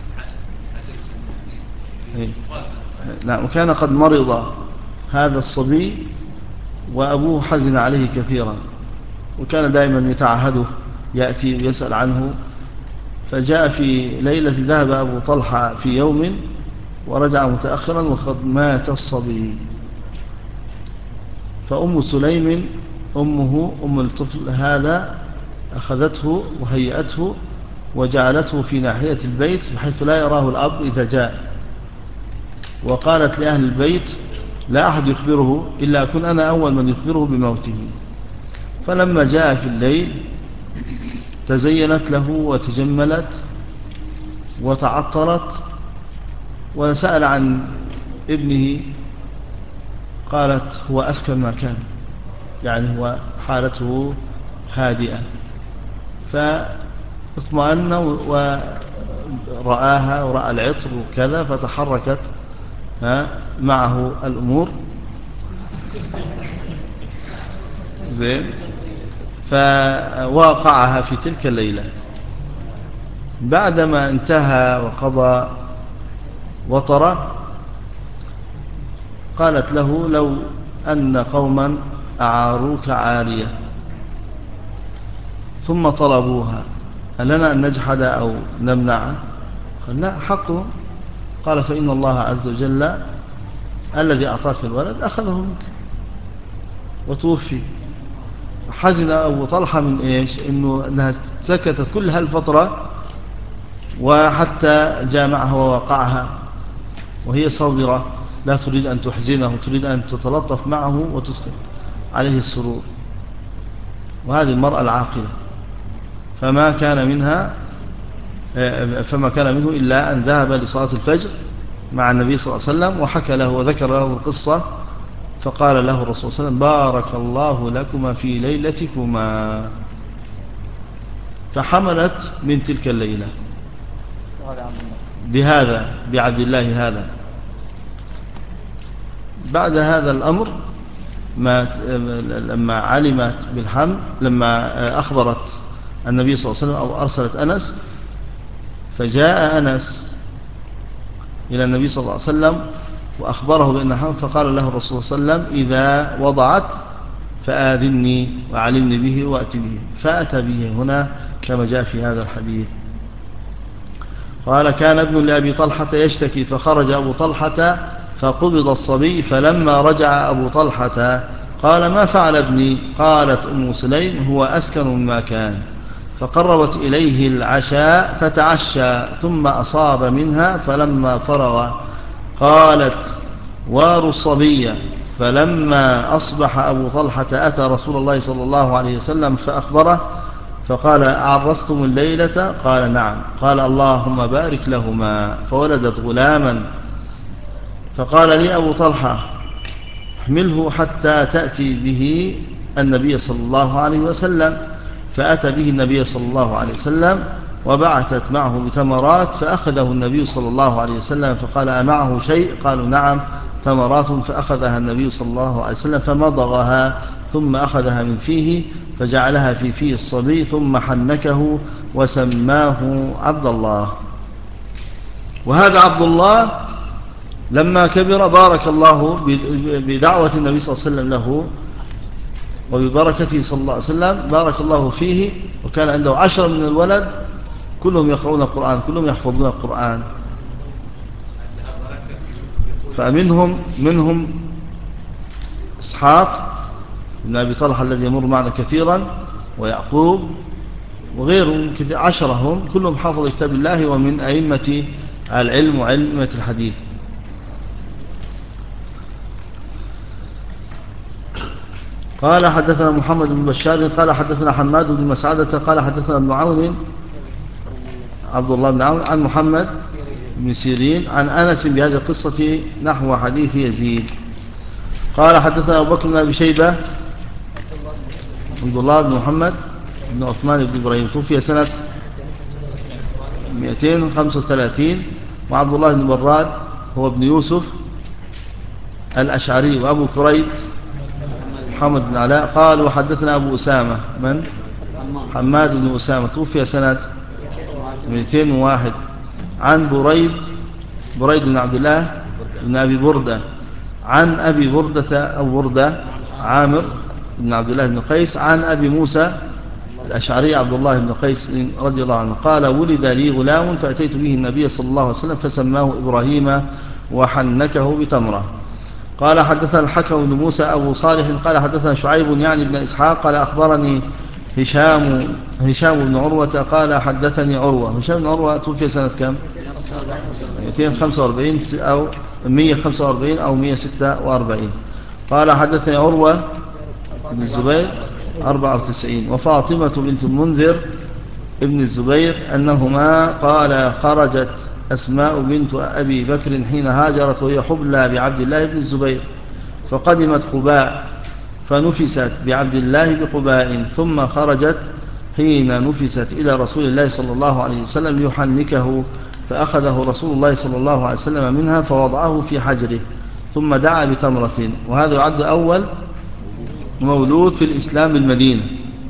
وكان قد مرض هذا الصبي، وأبوه حزن عليه كثيرا، وكان دائما يتعهده، يأتي ويسأل عنه. فجاء في ليلة ذهب أبو طلحة في يوم ورجع متأخرا وقد مات الصبي. فأم سليم أم الطفل هذا أخذته وهيأته وجعلته في ناحية البيت بحيث لا يراه الأب إذا جاء، وقالت لأهل البيت لا أحد يخبره إلا أكون أنا أول من يخبره بموته. فلما جاء في الليل تزينت له وتجملت وتعطلت وسأل عن ابنه، قالت هو أسكن ما كان، يعني هو حالته هادئة، فاطمأن ورآها ورأى العطر وكذا، فتحركت معه الأمور زين، فواقعها في تلك الليلة. بعدما انتهى وقضى وطره قالت له لو أن قوما أعاروك عارية ثم طلبوها ألنا أن نجحد أو نمنع؟ قال لا، حقه. قال فإن الله عز وجل الذي أعطاك الولد أخذه منك وتوفي. حزن أبو طلحة من إيش؟ إنها سكتت كل هالفترة وحتى جامعها ووقعها وهي صابرة لا تريد أن تحزنه، تريد أن تتلطف معه وتدخل عليه السرور. وهذه المرأة العاقلة، فما كان منه إلا أن ذهب لصلاة الفجر مع النبي صلى الله عليه وسلم وحكى له وذكر له القصة، فقال له الرسول صلى الله عليه وسلم بارك الله لكما في ليلتكما، فحملت من تلك الليلة بهذا، بعبد الله هذا. بعد هذا الأمر لما علمت بالحمل، لما أخبرت النبي صلى الله عليه وسلم أو أرسلت أنس، فجاء أنس إلى النبي صلى الله عليه وسلم وأخبره بأن حمل، فقال له الرسول صلى الله عليه وسلم إذا وضعت فآذني وعلمني به وأتي به، فأتى به هنا كما جاء في هذا الحديث. قال كان ابن لأبي طلحة يشتكي فخرج أبو طلحة فقبض الصبي، فلما رجع أبو طلحة قال ما فعل ابني؟ قالت أم سليم هو أسكن مما كان، فقربت إليه العشاء فتعشى ثم أصاب منها، فلما فرغ قالت وار الصبي. فلما أصبح أبو طلحة أتى رسول الله صلى الله عليه وسلم فأخبره، فقال أعرستم الليلة؟ قال نعم. قال اللهم بارك لهما، فولدت غلاما. فقال لي أبو طلحة احمله حتى تأتي به النبي صلى الله عليه وسلم، فأتى به النبي صلى الله عليه وسلم وبعثت معه بتمرات، فأخذه النبي صلى الله عليه وسلم فقال أمعه شيء؟ قالوا نعم تمرات، فأخذها النبي صلى الله عليه وسلم فمضغها ثم أخذها من فيه فجعلها في فيه الصبي ثم حنكه وسماه عبد الله. وهذا عبد الله لما كبر بارك الله بدعوة النبي صلى الله عليه وسلم له وببركته صلى الله عليه وسلم، بارك الله فيه، وكان عنده 10 من الولد كلهم يقرؤون القرآن، كلهم يحفظون القرآن. فمنهم إسحاق بن أبي طلحة الذي يمر معنا كثيرا، ويعقوب وغيرهم 10 هم كلهم حافظ كتاب الله ومن أئمة العلم وأئمة الحديث. قال حدثنا محمد بن بشار قال حدثنا حماد بن مسعدة قال حدثنا ابن عون عبد الله بن عون عن محمد بن سيرين عن أنس بهذه القصة نحو حديث يزيد. قال حدثنا أبو بكر بن أبي شيبة عبد الله بن محمد بن عثمان بن إبراهيم توفي سنة 235، وعبد الله بن براد هو ابن يوسف الأشعري، وأبو كريب محمد بن علاء. قال وحدثنا أبو أسامة من؟ حماد بن أسامة توفي سنة 201، عن بريد بن عبد الله بن أبي بردة عن أبي بردة أو بردة عامر بن عبد الله بن قيس عن أبي موسى الأشعري عبد الله بن قيس رضي الله عنه قال ولد لي غلام فأتيت به النبي صلى الله عليه وسلم فسماه إبراهيم وحنكه بتمرة. قال حدثنا الحكم بن موسى أبو صالح قال حدثنا شعيب يعني بن إسحاق قال أخبرني هشام بن عروة قال حدثني عروة. هشام بن عروة توفي سنة كم؟ 245 أو 145 أو 146. قال حدثني عروة بن الزبير 94. وفاطمة بنت المنذر ابن الزبير أنهما قال خرجت أسماء بنت أبي بكر حين هاجرت وهي حبلى بعبد الله بن الزبير، فقدمت قباء فنفست بعبد الله بقباء، ثم خرجت حين نفست إلى رسول الله صلى الله عليه وسلم ليحنكه، فأخذه رسول الله صلى الله عليه وسلم منها فوضعه في حجره، ثم دعا بتمرة. وهذا يعد أول مولود في الإسلام بالمدينة.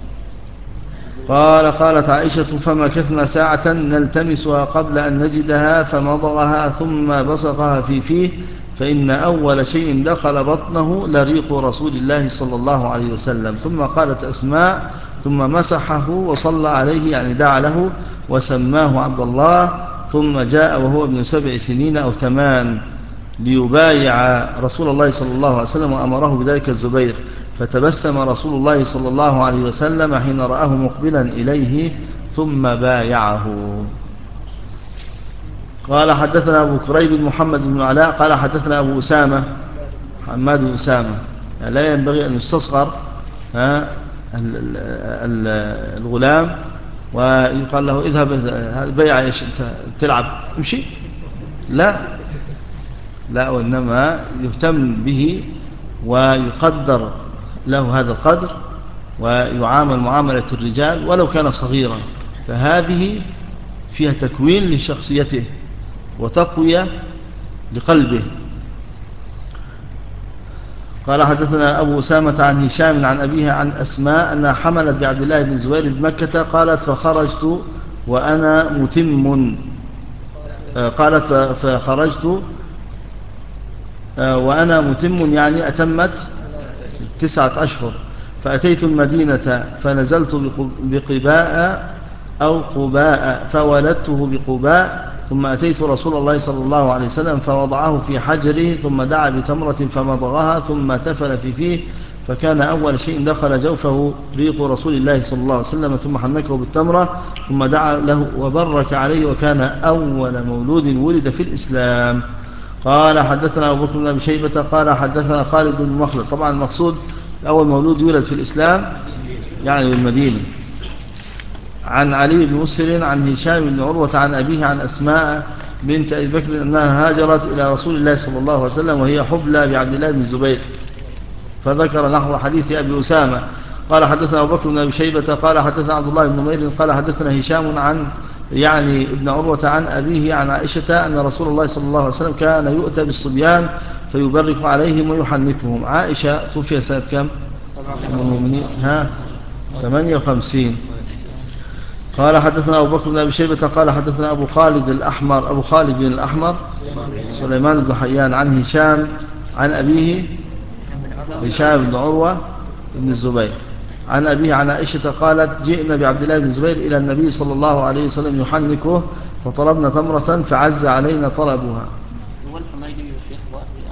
قالت عائشة فمكثنا ساعة نلتمسها قبل أن نجدها، فمضغها ثم بصقها في فيه، فإن أول شيء دخل بطنه لريق رسول الله صلى الله عليه وسلم. ثم قالت أسماء ثم مسحه وصلى عليه، يعني دعا له وسماه عبد الله، ثم جاء وهو ابن 7 سنين أو 8 ليبايع رسول الله صلى الله عليه وسلم، وأمره بذلك الزبير، فتبسم رسول الله صلى الله عليه وسلم حين رآه مقبلا إليه ثم بايعه. قال حدثنا أبو كريب محمد بن علاء قال حدثنا أبو أسامة حماد بن أسامة. يعني لا ينبغي أن يستصغر الغلام ويقال له اذهب بيع ايش انت تلعب امشي، لا وإنما يهتم به ويقدر له هذا القدر ويعامل معاملة الرجال ولو كان صغيرا، فهذه فيها تكوين لشخصيته وتقوية لقلبه. قال حدثنا أبو أسامة عن هشام عن أبيها عن أسماء أنها حملت بعبد الله بن الزبير بمكة، قالت فخرجت وأنا متم، قالت فخرجت وأنا متم، يعني أتمت 9 أشهر، فأتيت المدينة فنزلت بقباء أو قباء فولدته بقباء، ثم أتيت رسول الله صلى الله عليه وسلم فوضعه في حجره، ثم دعا بتمرة فمضغها ثم تفل في فيه، فكان أول شيء دخل جوفه ريق رسول الله صلى الله عليه وسلم، ثم حنكه بالتمرة ثم دعا له وبرك عليه، وكان أول مولود ولد في الإسلام. قال حدثنا أبو بكر بن أبي شيبة قال حدثنا خالد بن مخلد. طبعا المقصود أول مولود يولد في الإسلام يعني بالمدينة. عن علي بن مسهر عن هشام بن عروة عن أبيه عن أسماء بنت أبي بكر أنها هاجرت إلى رسول الله صلى الله عليه وسلم وهي حبلى بعبد الله بن الزبير، فذكر نحو حديث أبي أسامة. قال حدثنا أبو بكر بن أبي شيبة قال حدثنا عبد الله بن نمير قال حدثنا هشام عن يعني ابن عروة عن أبيه عن عائشة أن رسول الله صلى الله عليه وسلم كان يؤتى بالصبيان فيبرك عليهم ويحنكهم. عائشة توفي سنة كم؟ 58. قال حدثنا أبو بكر بن أبي شيبة قال حدثنا أبو خالد الأحمر سليمان بن حيان عن هشام عن أبيه هشام بن عروة بن الزبير عن أبيه عن عائشة قالت جئنا بعبد الله بن الزبير إلى النبي صلى الله عليه وسلم يحنكه، فطلبنا تمرة فعز علينا طلبها. هو الحميدي يا شيخ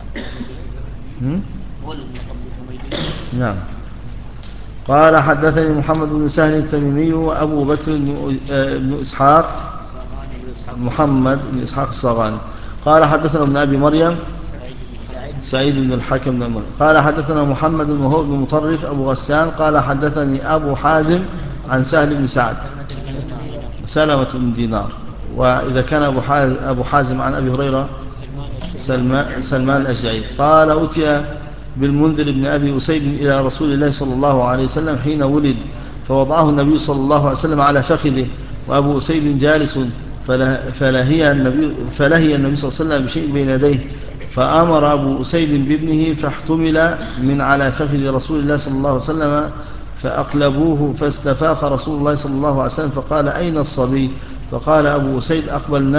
هو الحميدي. نعم. قال حدثني محمد بن سهل التميمي وأبو بكر بن إسحاق محمد بن إسحاق الصاغاني قال حدثنا ابن أبي مريم سعيد بن الحكم بن مريم قال حدثنا محمد وهو بن مطرف أبو غسان قال حدثني أبو حازم عن سهل بن سعد سلمة بن دينار. وإذا كان أبو حازم عن أبي هريرة سلمان الأشجعي قال أتي بالمنذر بن أبي أسيد إلى رسول الله صلى الله عليه وسلم حين ولد، فوضعه النبي صلى الله عليه وسلم على فخذه وأبو أسيد جالس، فلهي النبي صلى الله عليه وسلم بشيء بين يديه، فأمر أبو أسيد بابنه فاحتمل من على فخذ رسول الله صلى الله عليه وسلم فأقلبوه، فاستفاق رسول الله صلى الله عليه وسلم فقال أين الصبي؟ فقال أبو أسيد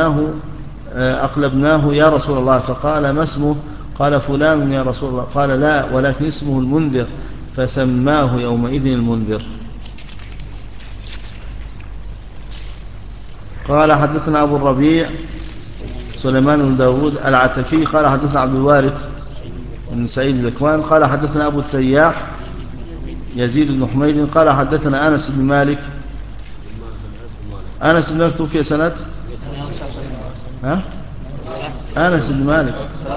أقلبناه يا رسول الله. فقال ما اسمه؟ قال فلان يا رسول الله. قال لا ولكن اسمه المنذر، فسماه يومئذ المنذر. قال حدثنا أبو الربيع سليمان بن داود العتكي قال حدثنا عبد الوارث بن سعيد الذكوان قال حدثنا أبو التياح يزيد بن حميد قال حدثنا أنس بن مالك. أنس بن مالك توفي سنة أنس بن مالك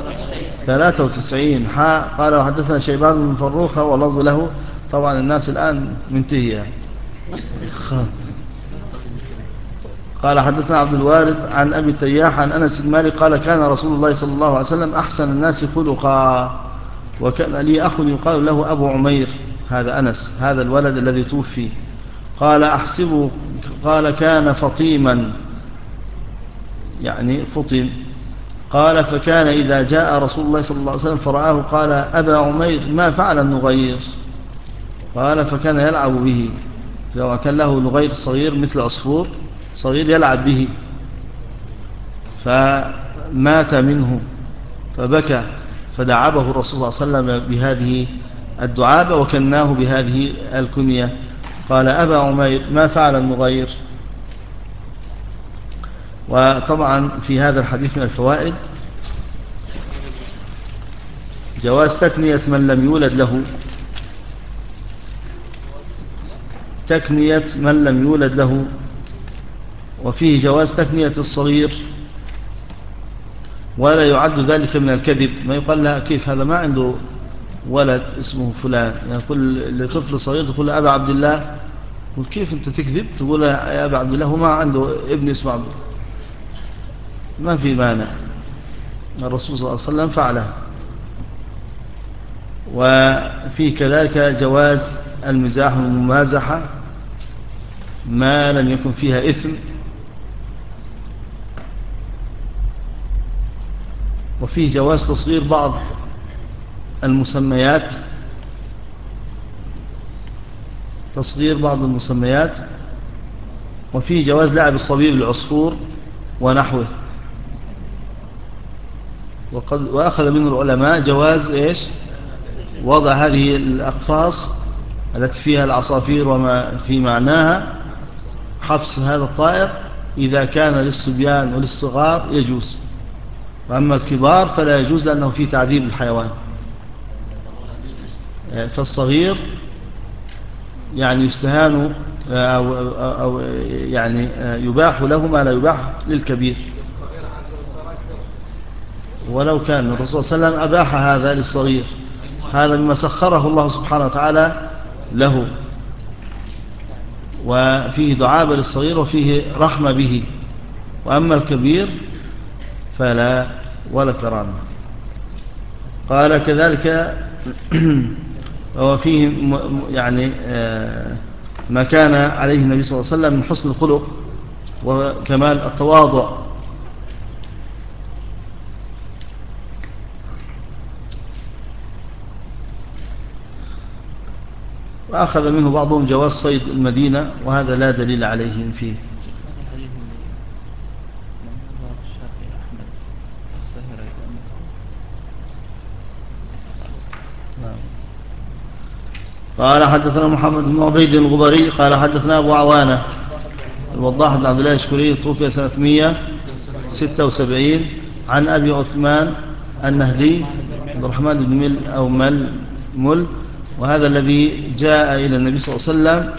93. قال وحدثنا شيبان بن فروخة واللفظ له. طبعا الناس الآن منتهية قال حدثنا عبد الوارث عن أبي تياح عن أنس بن مالك قال كان رسول الله صلى الله عليه وسلم أحسن الناس خلقا وكان لي أخ يقال له أبو عمير، هذا أنس، هذا الولد الذي توفي. قال أحسبه، قال كان فطيما، يعني فطم. قال فكان إذا جاء رسول الله صلى الله عليه وسلم فرآه قال أبا عمير ما فعل النغير؟ قال فكان يلعب به، وكان له نغير صغير مثل عصفور صغير يلعب به، فمات منه فبكى، فدعبه الرسول صلى الله عليه وسلم بهذه الدعابة وكناه بهذه الكنية. قال أبا عمير ما فعل النغير؟ وطبعا في هذا الحديث من الفوائد جواز تكنية من لم يولد له، تكنية من لم يولد له، وفيه جواز تكنية الصغير، ولا يعد ذلك من الكذب. ما يقال لها كيف هذا ما عنده ولد اسمه فلان، يعني كل لطفل صغير تقول له أبا عبد الله، وكيف أنت تكذب تقول له يا أبا عبد الله وما عنده ابن اسمه عبد الله؟ ما في مانع، الرسول صلى الله عليه وسلم فعله. وفيه كذلك جواز المزاح والممازحة ما لم يكن فيها إثم، وفيه جواز تصغير بعض المسميات، تصغير بعض المسميات، وفيه جواز لعب الصبي بالعصفور ونحوه. وأخذ منه العلماء جواز إيش؟ وضع هذه الأقفاص التي فيها العصافير وما في معناها، حبس هذا الطائر إذا كان للصبيان وللصغار يجوز، وأما الكبار فلا يجوز لأنه فيه تعذيب الحيوان. فالصغير يعني يستهان أو يعني يباح له ما لا يباح للكبير، ولو كان الرسول صلى الله عليه وسلم أباح هذا للصغير، هذا مما سخره الله سبحانه وتعالى له، وفيه دعابة للصغير وفيه رحمة به، وأما الكبير فلا ولا كرامة. قال كذلك وفيه يعني ما كان عليه النبي صلى الله عليه وسلم من حسن الخلق وكمال التواضع. وأخذ منه بعضهم جواز صيد المدينة، وهذا لا دليل عليهم فيه. قال حدثنا محمد بن عبيد الغبري قال حدثنا أبو عوانة الوضاح بن عبد الله الشكري توفي سنة 176 عن أبي عثمان النهدي عبد الرحمن بن مل أو مل، وهذا الذي جاء إلى النبي صلى الله عليه وسلم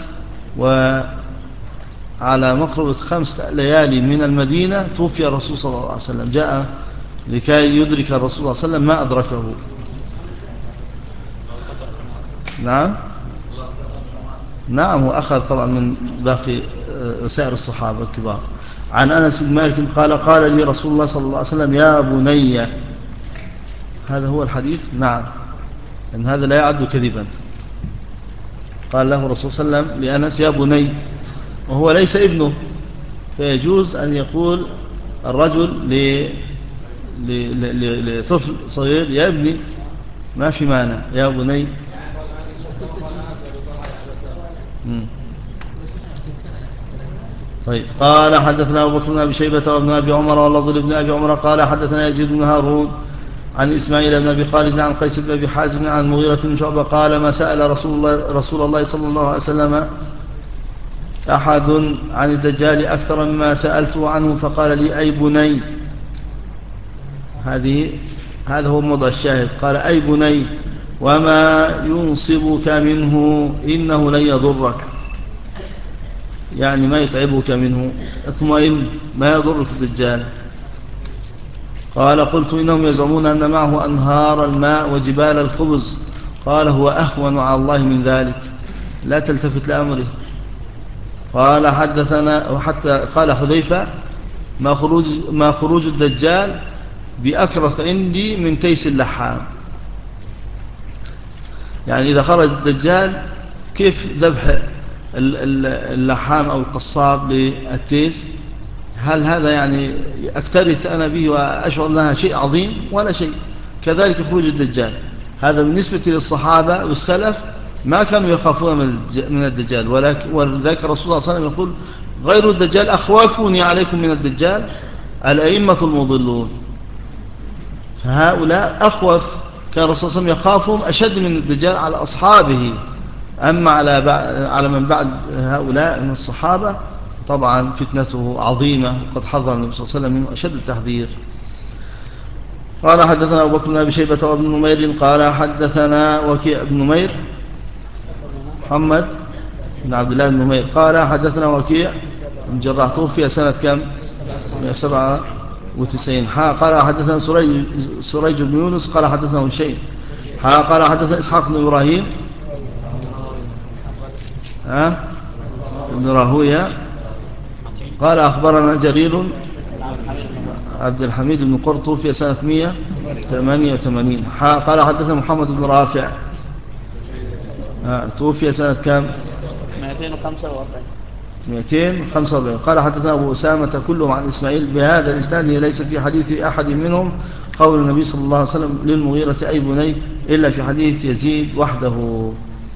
وعلى مقربة 5 ليالي من المدينة توفي الرسول صلى الله عليه وسلم، جاء لكي يدرك الرسول صلى الله عليه وسلم ما أدركه. نعم وأخذ طبعا من باقي سائر الصحابة الكبار. عن أنس بن مالك قال قال لي رسول الله صلى الله عليه وسلم يا بني، هذا هو الحديث. نعم، لأن هذا لا يعد كذبا. قال له الرسول صلى الله عليه وسلم لأنس يا بني، وهو ليس ابنه، فيجوز أن يقول الرجل لطفل صغير يا ابني، ما في مانع، يا بني. طيب. قال حدثنا أبو بكر بن أبي شيبة وابن أبي عمر واللفظ لابن أبي عمر قال حدثنا يزيد بن هارون عن إسماعيل بن أبي خالد عن قيس بن أبي حازم عن مغيرة بن شعبة قال ما سأل رسول الله صلى الله عليه وسلم أحد عن الدجال أكثر مما سألته عنه، فقال لي أي بني، هذا هو موضع الشاهد. قال أي بني وما ينصبك منه إنه لن يضرك، يعني ما يتعبك منه، اطمئن ما يضرك الدجال. قال قلت إنهم يزعمون أن معه أنهار الماء وجبال الخبز. قال هو أهون على الله من ذلك، لا تلتفت لأمره. قال حدثنا وحتى قال حذيفة ما خروج الدجال بأكرث عندي من تيس اللحام. يعني إذا خرج الدجال كيف ذبح اللحام أو القصاب للتيس؟ هل هذا يعني أكترث أنا به وأشعر أنها شيء عظيم؟ ولا شيء. كذلك خروج الدجال هذا بالنسبة للصحابة والسلف ما كانوا يخافون من الدجال، ولذلك الرسول صلى الله عليه وسلم يقول غير الدجال أخوافوني عليكم من الدجال الأئمة المضلون. فهؤلاء أخوف، كان الرسول صلى الله عليه وسلم يخافهم أشد من الدجال على أصحابه. أما على من بعد هؤلاء من الصحابة طبعا فتنته عظيمة، وقد حذر النبي صلى الله عليه وسلم منه أشد التحذير. قال حدثنا أبو بكر بن أبي شيبة وابن نمير قال حدثنا وكيع بن نمير محمد بن عبد الله بن نمير قال حدثنا وكيع بن جراح توفي سنة كم؟ 197. قال حدثنا سريج بن يونس قال حدثنا هشيم قال حدثنا إسحاق بن إبراهيم ابن راهويه قال أخبرنا جرير عبد الحميد بن قرطو في سنة 188. قال حدثنا محمد بن رافع توفي سنة كام؟ 245. قال حدثنا أبو أسامة كلهم عن إسماعيل بهذا الإسناد ليس في حديث أحد منهم قول النبي صلى الله عليه وسلم للمغيرة أي بني إلا في حديث يزيد وحده.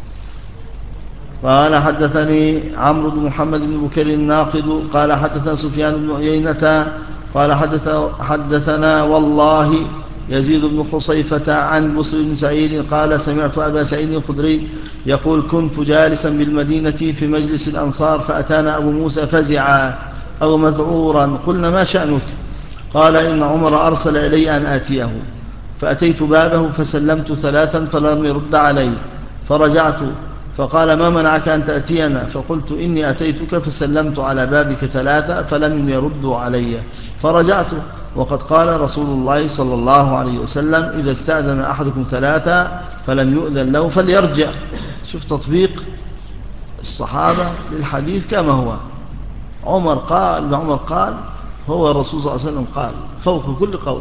قال حدثني عمرو بن محمد بن بكير الناقد قال حدثنا سفيان بن عيينة قال حدثنا والله يزيد بن خصيفة عن بصر بن سعيد قال سمعت أبا سعيد الخدري يقول كنت جالسا بالمدينة في مجلس الأنصار فأتانا أبو موسى فزعا أو مذعورا قلنا ما شأنك؟ قال إن عمر أرسل إلي أن آتيه فأتيت بابه فسلمت 3 فلم يرد علي فرجعت فقال ما منعك أن تأتينا؟ فقلت إني أتيتك فسلمت على بابك 3 فلم يردوا علي فرجعت وقد قال رسول الله صلى الله عليه وسلم إذا استأذن أحدكم 3 فلم يؤذن له فليرجع. شوف تطبيق الصحابة للحديث كما هو. عمر قال هو الرسول صلى الله عليه وسلم قال فوق كل قول.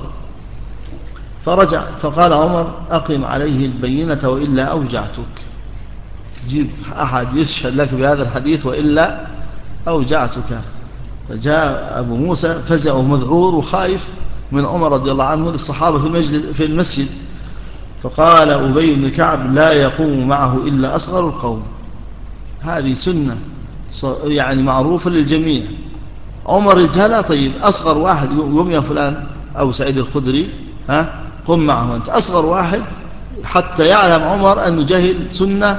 فرجع فقال عمر أقم عليه البينة وإلا أوجعتك. جيب أحد يشهد لك بهذا الحديث وإلا أوجعتك. فجاء أبو موسى فزع ومذعور وخائف من عمر رضي الله عنه للصحابة في المسجد. فقال أبي بن كعب لا يقوم معه إلا أصغر القوم. هذه سنة يعني معروفة للجميع. عمر يجهلها طيب أصغر واحد يقوم يا فلان أو سعيد الخدري قم معه أنت أصغر واحد حتى يعلم عمر أنه جهل سنة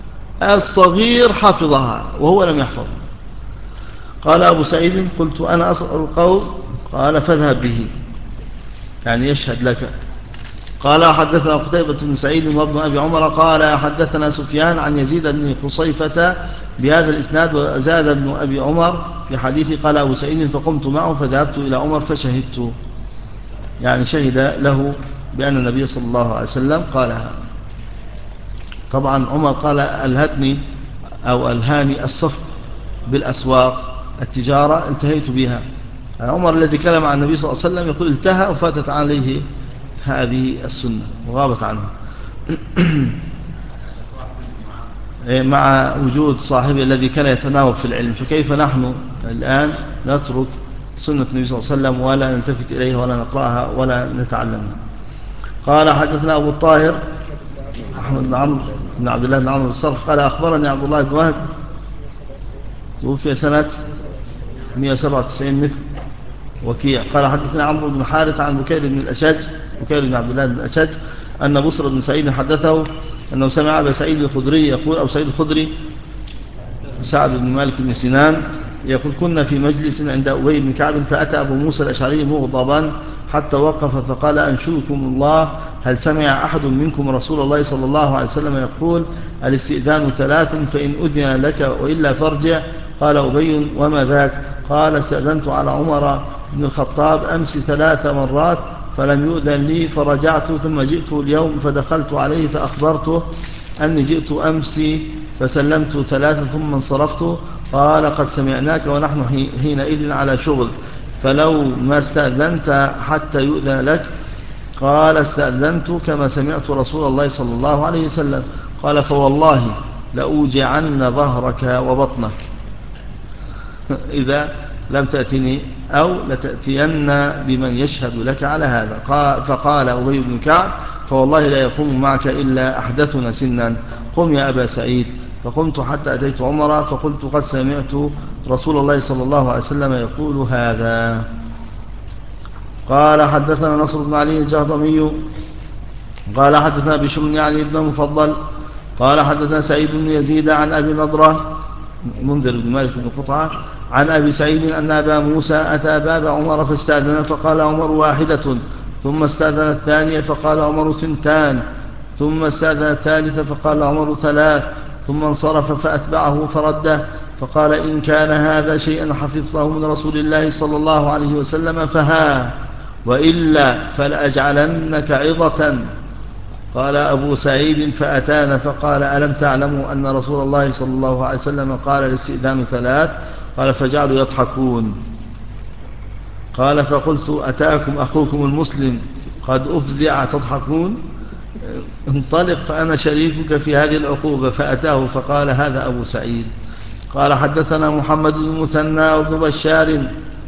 الصغير حفظها وهو لم يحفظها. قال أبو سعيد قلت أنا أصغر القوم قال فاذهب به يعني يشهد لك. قال حدثنا قتيبة بن سعيد وابن أبي عمر قال حدثنا سفيان عن يزيد بن خصيفة بهذا الإسناد وزاد ابن أبي عمر في حديث قال أبو سعيد فقمت معه فذهبت إلى عمر فشهدت يعني شهد له بأن النبي صلى الله عليه وسلم قالها. طبعا عمر قال ألهتني أو ألهاني الصفق بالأسواق التجارة التهيت بها. عمر الذي كلم عن النبي صلى الله عليه وسلم يقول التهى وفاتت عليه هذه السنة وغابت عنه مع وجود صاحبه الذي كان يتناوب في العلم. فكيف نحن الآن نترك سنة النبي صلى الله عليه وسلم ولا نلتفت إليها ولا نقرأها ولا نتعلمها؟ قال حدثنا أبو الطاهر أحمد بن عمرو بن عبد الله بن عمرو الصرخ قال أخبرني عبد الله بن وهب توفي سنة 197 مثل وكيع. قال حدثنا عمرو بن حارث عن بكير بن الأشج بكير بن عبد الله بن الأشج أن بصر بن سعيد حدثه أنه سمع أبا سعيد الخدري يقول أو سعيد الخدري سعد بن مالك بن سنان يقول كنا في مجلس عند أبي بن كعب فأتى أبو موسى الأشعري مغضبا حتى وقف فقال أنشدكم الله هل سمع أحد منكم رسول الله صلى الله عليه وسلم يقول الاستئذان 3 فإن أذن لك وإلا فارجع؟ قال أبي وما ذاك؟ قال استأذنت على عمر بن الخطاب أمس 3 مرات فلم يؤذن لي فرجعت ثم جئت اليوم فدخلت عليه فأخبرته أني جئت أمس فسلمت 3 ثم انصرفت قال قد سمعناك ونحن حينئذ على شغل، فلو ما استأذنت حتى يؤذن لك. قال استأذنت كما سمعت رسول الله صلى الله عليه وسلم. قال فوالله لأوجعن ظهرك وبطنك إذا لم تأتني أو لتأتين بمن يشهد لك على هذا. فقال أبي بن كعب فوالله لا يقوم معك إلا أحدثنا سنا، قم يا أبا سعيد. فقمت حتى أتيت عمر فقلت قد سمعت رسول الله صلى الله عليه وسلم يقول هذا. قال حدثنا نصر بن علي الجهضمي قال حدثنا بشر يعني ابن مفضل قال حدثنا سعيد بن يزيد عن أبي نضرة منذر بن مالك بن قطعة عن أبي سعيد أن أبا موسى أتى باب عمر فاستأذن، فقال عمر واحدة، ثم استأذن الثانية فقال عمر ثنتان، ثم استأذن الثالثة فقال عمر ثلاث، ثم انصرف فأتبعه فرده، فقال إن كان هذا شيئا حفظته من رسول الله صلى الله عليه وسلم فها، وإلا فلأجعلنك عظة. قال أبو سعيد فأتانا فقال ألم تعلموا أن رسول الله صلى الله عليه وسلم قال الاستئذان ثلاث؟ قال فجعلوا يضحكون. قال فقلت أتاكم أخوكم المسلم قد أفزع تضحكون؟ انطلق فأنا شريكك في هذه العقوبة. فأتاه فقال هذا أبو سعيد. قال حدثنا محمد بن مثنى وابن بشار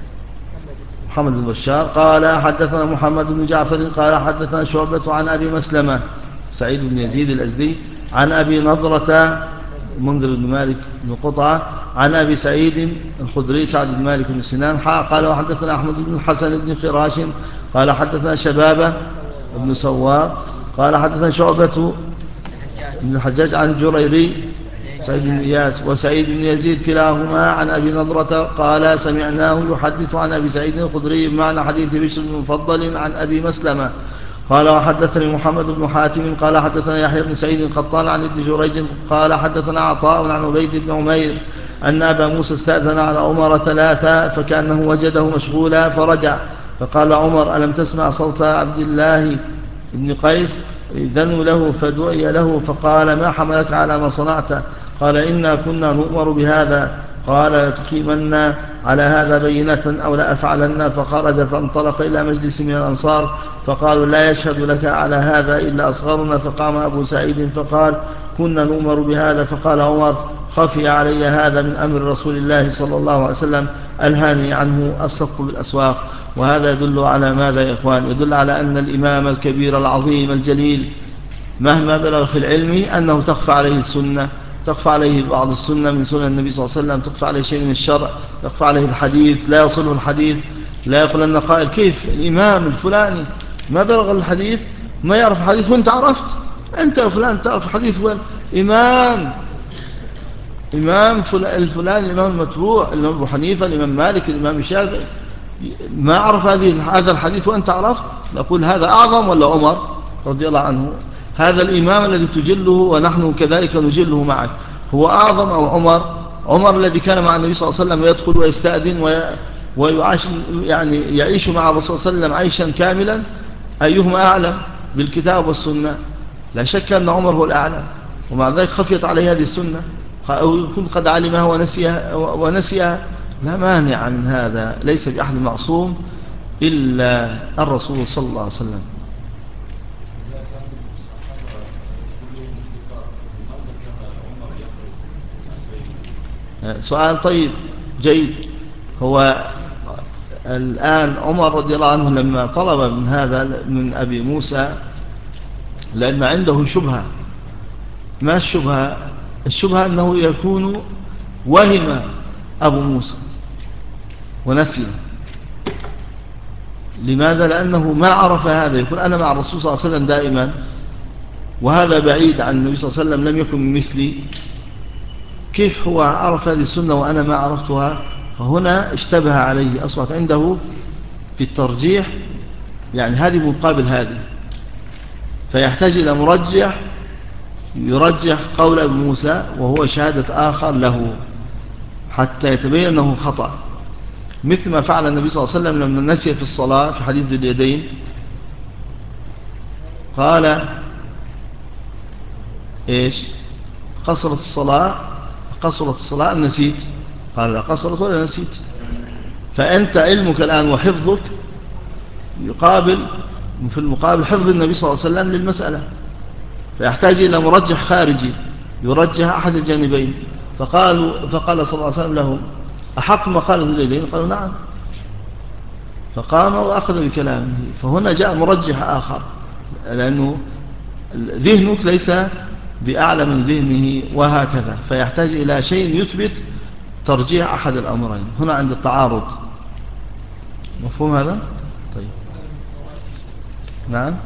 محمد بن بشار قال حدثنا محمد بن جعفر قال حدثنا شعبة عن أبي مسلمة سعيد بن يزيد الأزدي عن أبي نضرة منذر بن مالك بن قطعة عن أبي سعيد الخدري سعد بن مالك بن سنان قال وحدثنا أحمد بن الحسن بن خراش قال حدثنا شبابة بن سوار قال حدثنا شعبة بن الحجاج عن جريري سعيد بن إياس وسعيد بن يزيد كلاهما عن أبي نضرة قال سمعناه يحدث عن أبي سعيد الخدري بمعنى حديث بشر بن مفضل عن أبي مسلمة. قال وحدثني محمد بن حاتم قال حدثنا يحيى بن سعيد القطان عن ابن جريج قال حدثنا عطاء عن عبيد بن عمير أن أبا موسى استأذن على عمر ثلاثة فكأنه وجده مشغولا فرجع، فقال عمر ألم تسمع صوت عبد الله بن قيس؟ إذنوا له فدعي له فقال ما حملك على ما صنعت؟ قال إنا كنا نؤمر بهذا. قال لتقيمن على هذا بينة أو لأفعلن. فخرج فانطلق إلى مجلس من الأنصار فقالوا لا يشهد لك على هذا إلا أصغرنا. فقام أبو سعيد فقال كنا نؤمر بهذا. فقال عمر خفي علي هذا من أمر رسول الله صلى الله عليه وسلم ألهاني عنه الصفق بالأسواق. وهذا يدل على ماذا يا إخوان؟ يدل على أن الإمام الكبير العظيم الجليل مهما بلغ في العلم أنه تخفى عليه السنة، تخفى عليه بعض السنة من سنن النبي صلى الله عليه وسلم، تخفى عليه شيء من الشرع، تخفى عليه الحديث، لا يصله الحديث. لا يقول أن قائل كيف الإمام الفلاني ما بلغ الحديث ما يعرف الحديث وانت عرفت؟ أنت فلان تعرف الحديث إمام الفلان الإمام المتبوع الإمام أبو حنيفة الإمام مالك الإمام الشافعي ما عرف هذا الحديث وأنت عرفت؟ نقول هذا أعظم ولا عمر رضي الله عنه؟ هذا الإمام الذي تجله ونحن كذلك نجله معك هو أعظم أو عمر الذي كان مع النبي صلى الله عليه وسلم يدخل ويستأذن ويعيش يعني يعيش مع الرسول صلى الله عليه وسلم عيشا كاملا، أيهما أعلم بالكتاب والسنة؟ لا شك أن عمر هو الأعلم، ومع ذلك خفيت عليه هذه السنة أو يكون قد علمها ونسيها. لا مانع من هذا، ليس بأحد معصوم إلا الرسول صلى الله عليه وسلم. سؤال طيب جيد. هو الآن عمر رضي الله عنه لما طلب من هذا من أبي موسى لأن عنده شبهة. ما الشبهة؟ الشبهة أنه يكون وهم أبو موسى ونسي. لماذا؟ لأنه ما عرف هذا. يقول أنا مع الرسول صلى الله عليه وسلم دائما وهذا بعيد عن النبي صلى الله عليه وسلم لم يكن مثلي، كيف هو عرف هذه السنة وأنا ما عرفتها؟ فهنا اشتبه عليه، أصبحت عنده في الترجيح يعني هذه مقابل هذه، فيحتاج إلى مرجح يرجح قول أبي موسى وهو شهادة آخر له حتى يتبين أنه خطأ، مثل ما فعل النبي صلى الله عليه وسلم لما نسي في الصلاة في حديث اليدين قال إيش؟ قصرت الصلاة أم نسيت؟ قال لا قصرت ولا نسيت. فأنت علمك الآن وحفظك يقابل في المقابل حفظ النبي صلى الله عليه وسلم للمسألة، فيحتاج إلى مرجح خارجي يرجح أحد الجانبين. فقال صلى الله عليه وسلم لهم: أحق ما قال ذو اليدين؟ قالوا: نعم. فقام وأخذ بكلامه. فهنا جاء مرجح آخر، لأنه ذهنك ليس بأعلى من ذهنه، وهكذا. فيحتاج إلى شيء يثبت ترجيح أحد الأمرين هنا عند التعارض. مفهوم هذا؟ طيب. نعم.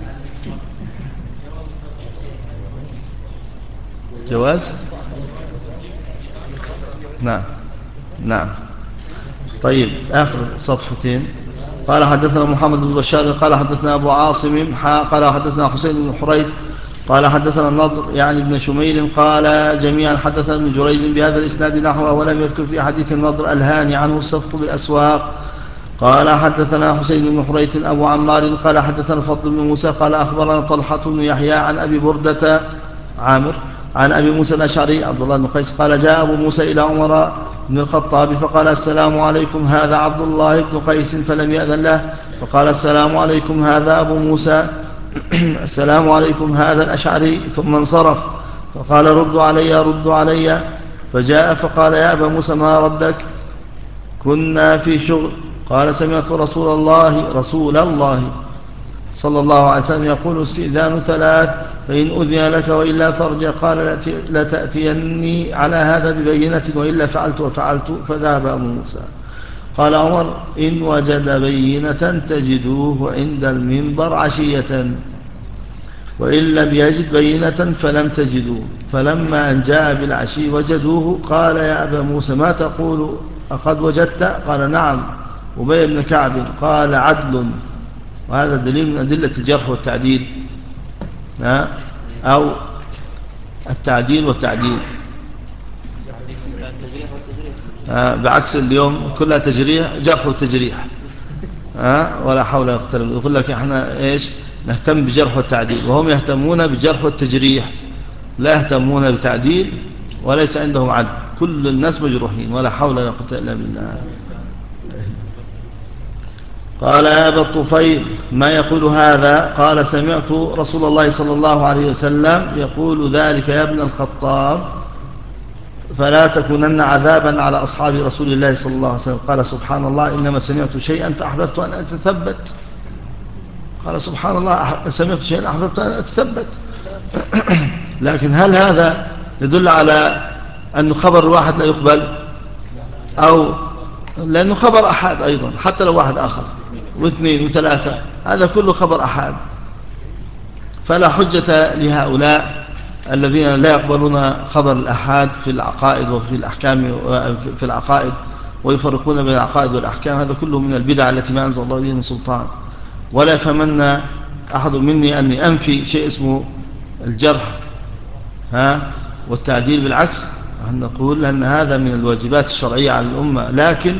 جواز. نعم نعم. طيب، آخر صفحتين. قال حدثنا محمد بن بشار قال حدثنا أبو عاصم قال حدثنا حسين بن حريث قال حدثنا النضر يعني ابن شميل قال جميعا حدثنا ابن جريج بهذا الإسناد نحوه، ولم يذكر في حديث النضر الهاني عنه الصفق بالأسواق. قال حدثنا حسين بن حريث أبو عمار قال حدثنا الفضل بن موسى قال أخبرنا طلحة بن يحيى عن أبي بردة عامر عن أبي موسى الأشعري عبد الله بن قيس قال: جاء أبو موسى إلى عمر بن الخطاب فقال: السلام عليكم، هذا عبد الله بن قيس، فلم يأذن له. فقال: السلام عليكم، هذا أبو موسى. السلام عليكم، هذا الأشعري. ثم انصرف. فقال: ردوا علي ردوا علي. فجاء فقال: يا أبا موسى ما ردك؟ كنا في شغل. قال: سمعت رسول الله صلى الله عليه وسلم يقول: استئذان ثلاث، فإن أذن لك وإلا فارجع. قال: لتأتيني على هذا ببينة وإلا فعلت وفعلت. فذهب أبو موسى. قال عمر: إن وجد بينة تجدوه عند المنبر عشية، وإن لم يجد بينة فلم تجدوه. فلما أن جاء بالعشي وجدوه. قال: يا أبا موسى ما تقول؟ أقد وجدت؟ قال: نعم. أبي بن كعب قال: عدل. وهذا دليل من أدلة الجرح والتعديل، أو التعديل والتعديل، بعكس اليوم كلها تجريح، جرح والتجريح، ولا حول ولا قوة. يقول لك احنا ايش نهتم بجرح والتعديل، وهم يهتمون بجرح والتجريح، لا يهتمون بتعديل، وليس عندهم عدل. كل الناس مجروحين، ولا حول ولا قوة إلا بالله. قال: يا أبا الطفيل ما يقول هذا؟ قال: سمعت رسول الله صلى الله عليه وسلم يقول ذلك يا ابن الخطاب، فلا تكونن عذابا على أصحاب رسول الله صلى الله عليه وسلم. قال: سبحان الله، إنما سمعت شيئا فأحببت أن أتثبت. قال: سبحان الله، سمعت شيئا أحببت أن أتثبت. لكن هل هذا يدل على أن خبر الواحد لا يقبل؟ أو لأنه خبر أحد أيضا، حتى لو واحد آخر واثنين وثلاثة، هذا كله خبر أحد. فلا حجة لهؤلاء الذين لا يقبلون خبر الأحاد في العقائد وفي الأحكام، في العقائد، ويفرقون بين العقائد والأحكام. هذا كله من البدع التي ما أنزل الله به من سلطان. ولا يفهمن أحد مني أني أنفي شيء اسمه الجرح والتعديل، بالعكس، نقول أن هذا من الواجبات الشرعية على الأمة، لكن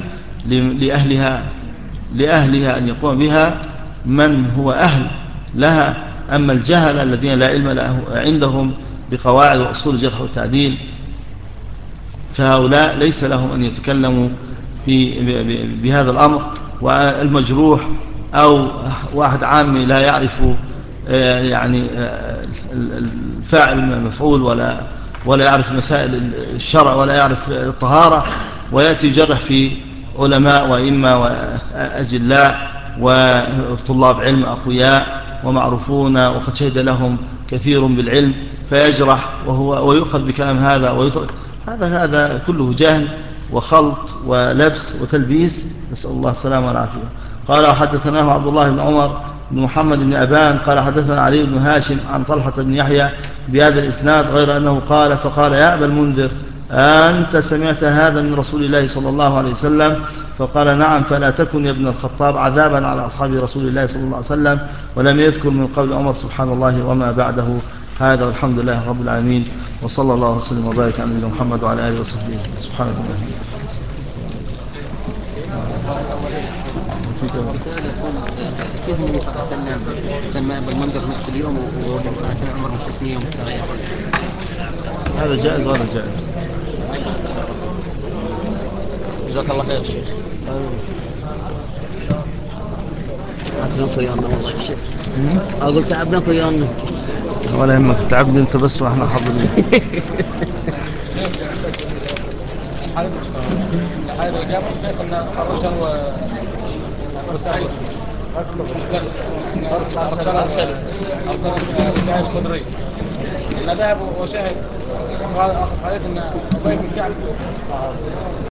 لأهلها أن يقوم بها من هو أهل لها. أما الجهل الذين لا علم عندهم بقواعد وأصول الجرح والتعديل، فهؤلاء ليس لهم أن يتكلموا بهذا الأمر. والمجروح أو واحد عامي لا يعرف يعني الفاعل من المفعول، ولا يعرف مسائل الشرع، ولا يعرف الطهارة، ويأتي يجرح في علماء وإمة وأجلاء وطلاب علم أقوياء ومعروفون وقد شهد لهم كثير بالعلم، فيجرح ويؤخذ بكلام هذا ويترك. هذا كله جهل وخلط ولبس وتلبيس، نسأل الله السلامة والعافية. قال: حدثناه عبد الله بن عمر بن محمد بن أبان قال: حدثنا علي بن هاشم عن طلحة بن يحيى بهذا الإسناد، غير أنه قال: فقال: يا أبا المنذر أنت سمعت هذا من رسول الله صلى الله عليه وسلم؟ فقال: نعم. فلا تكن يا ابن الخطاب عذابا على أصحاب رسول الله صلى الله عليه وسلم. ولم يذكر من قول عمر سبحان الله وما بعده. هذا والحمد لله رب العالمين، وصلى الله وسلم وبارك على نبينا محمد وعلى آله وصحبه. سبحانك اللهم وبحمدك. كيف النبي صلى الله عليه وسلم سمى أبا المنذر نفس اليوم، والنبي صلى الله عليه وسلم أمر بالتسمية يوم السابع؟ هذا جائز وهذا جائز. جزاك الله خير شيخ. تعبنا ويانا والله يا شيخ. أقول تعبنا ويانا. ولا يهمك، تعبني أنت بس وإحنا حاضرين. الحالة اللي جابه الشيخ أن أرسل سعيد أرسل سعيد الخدري أن ذهب وشاهد. وهذا أخذ حديث أن أبي بن كعب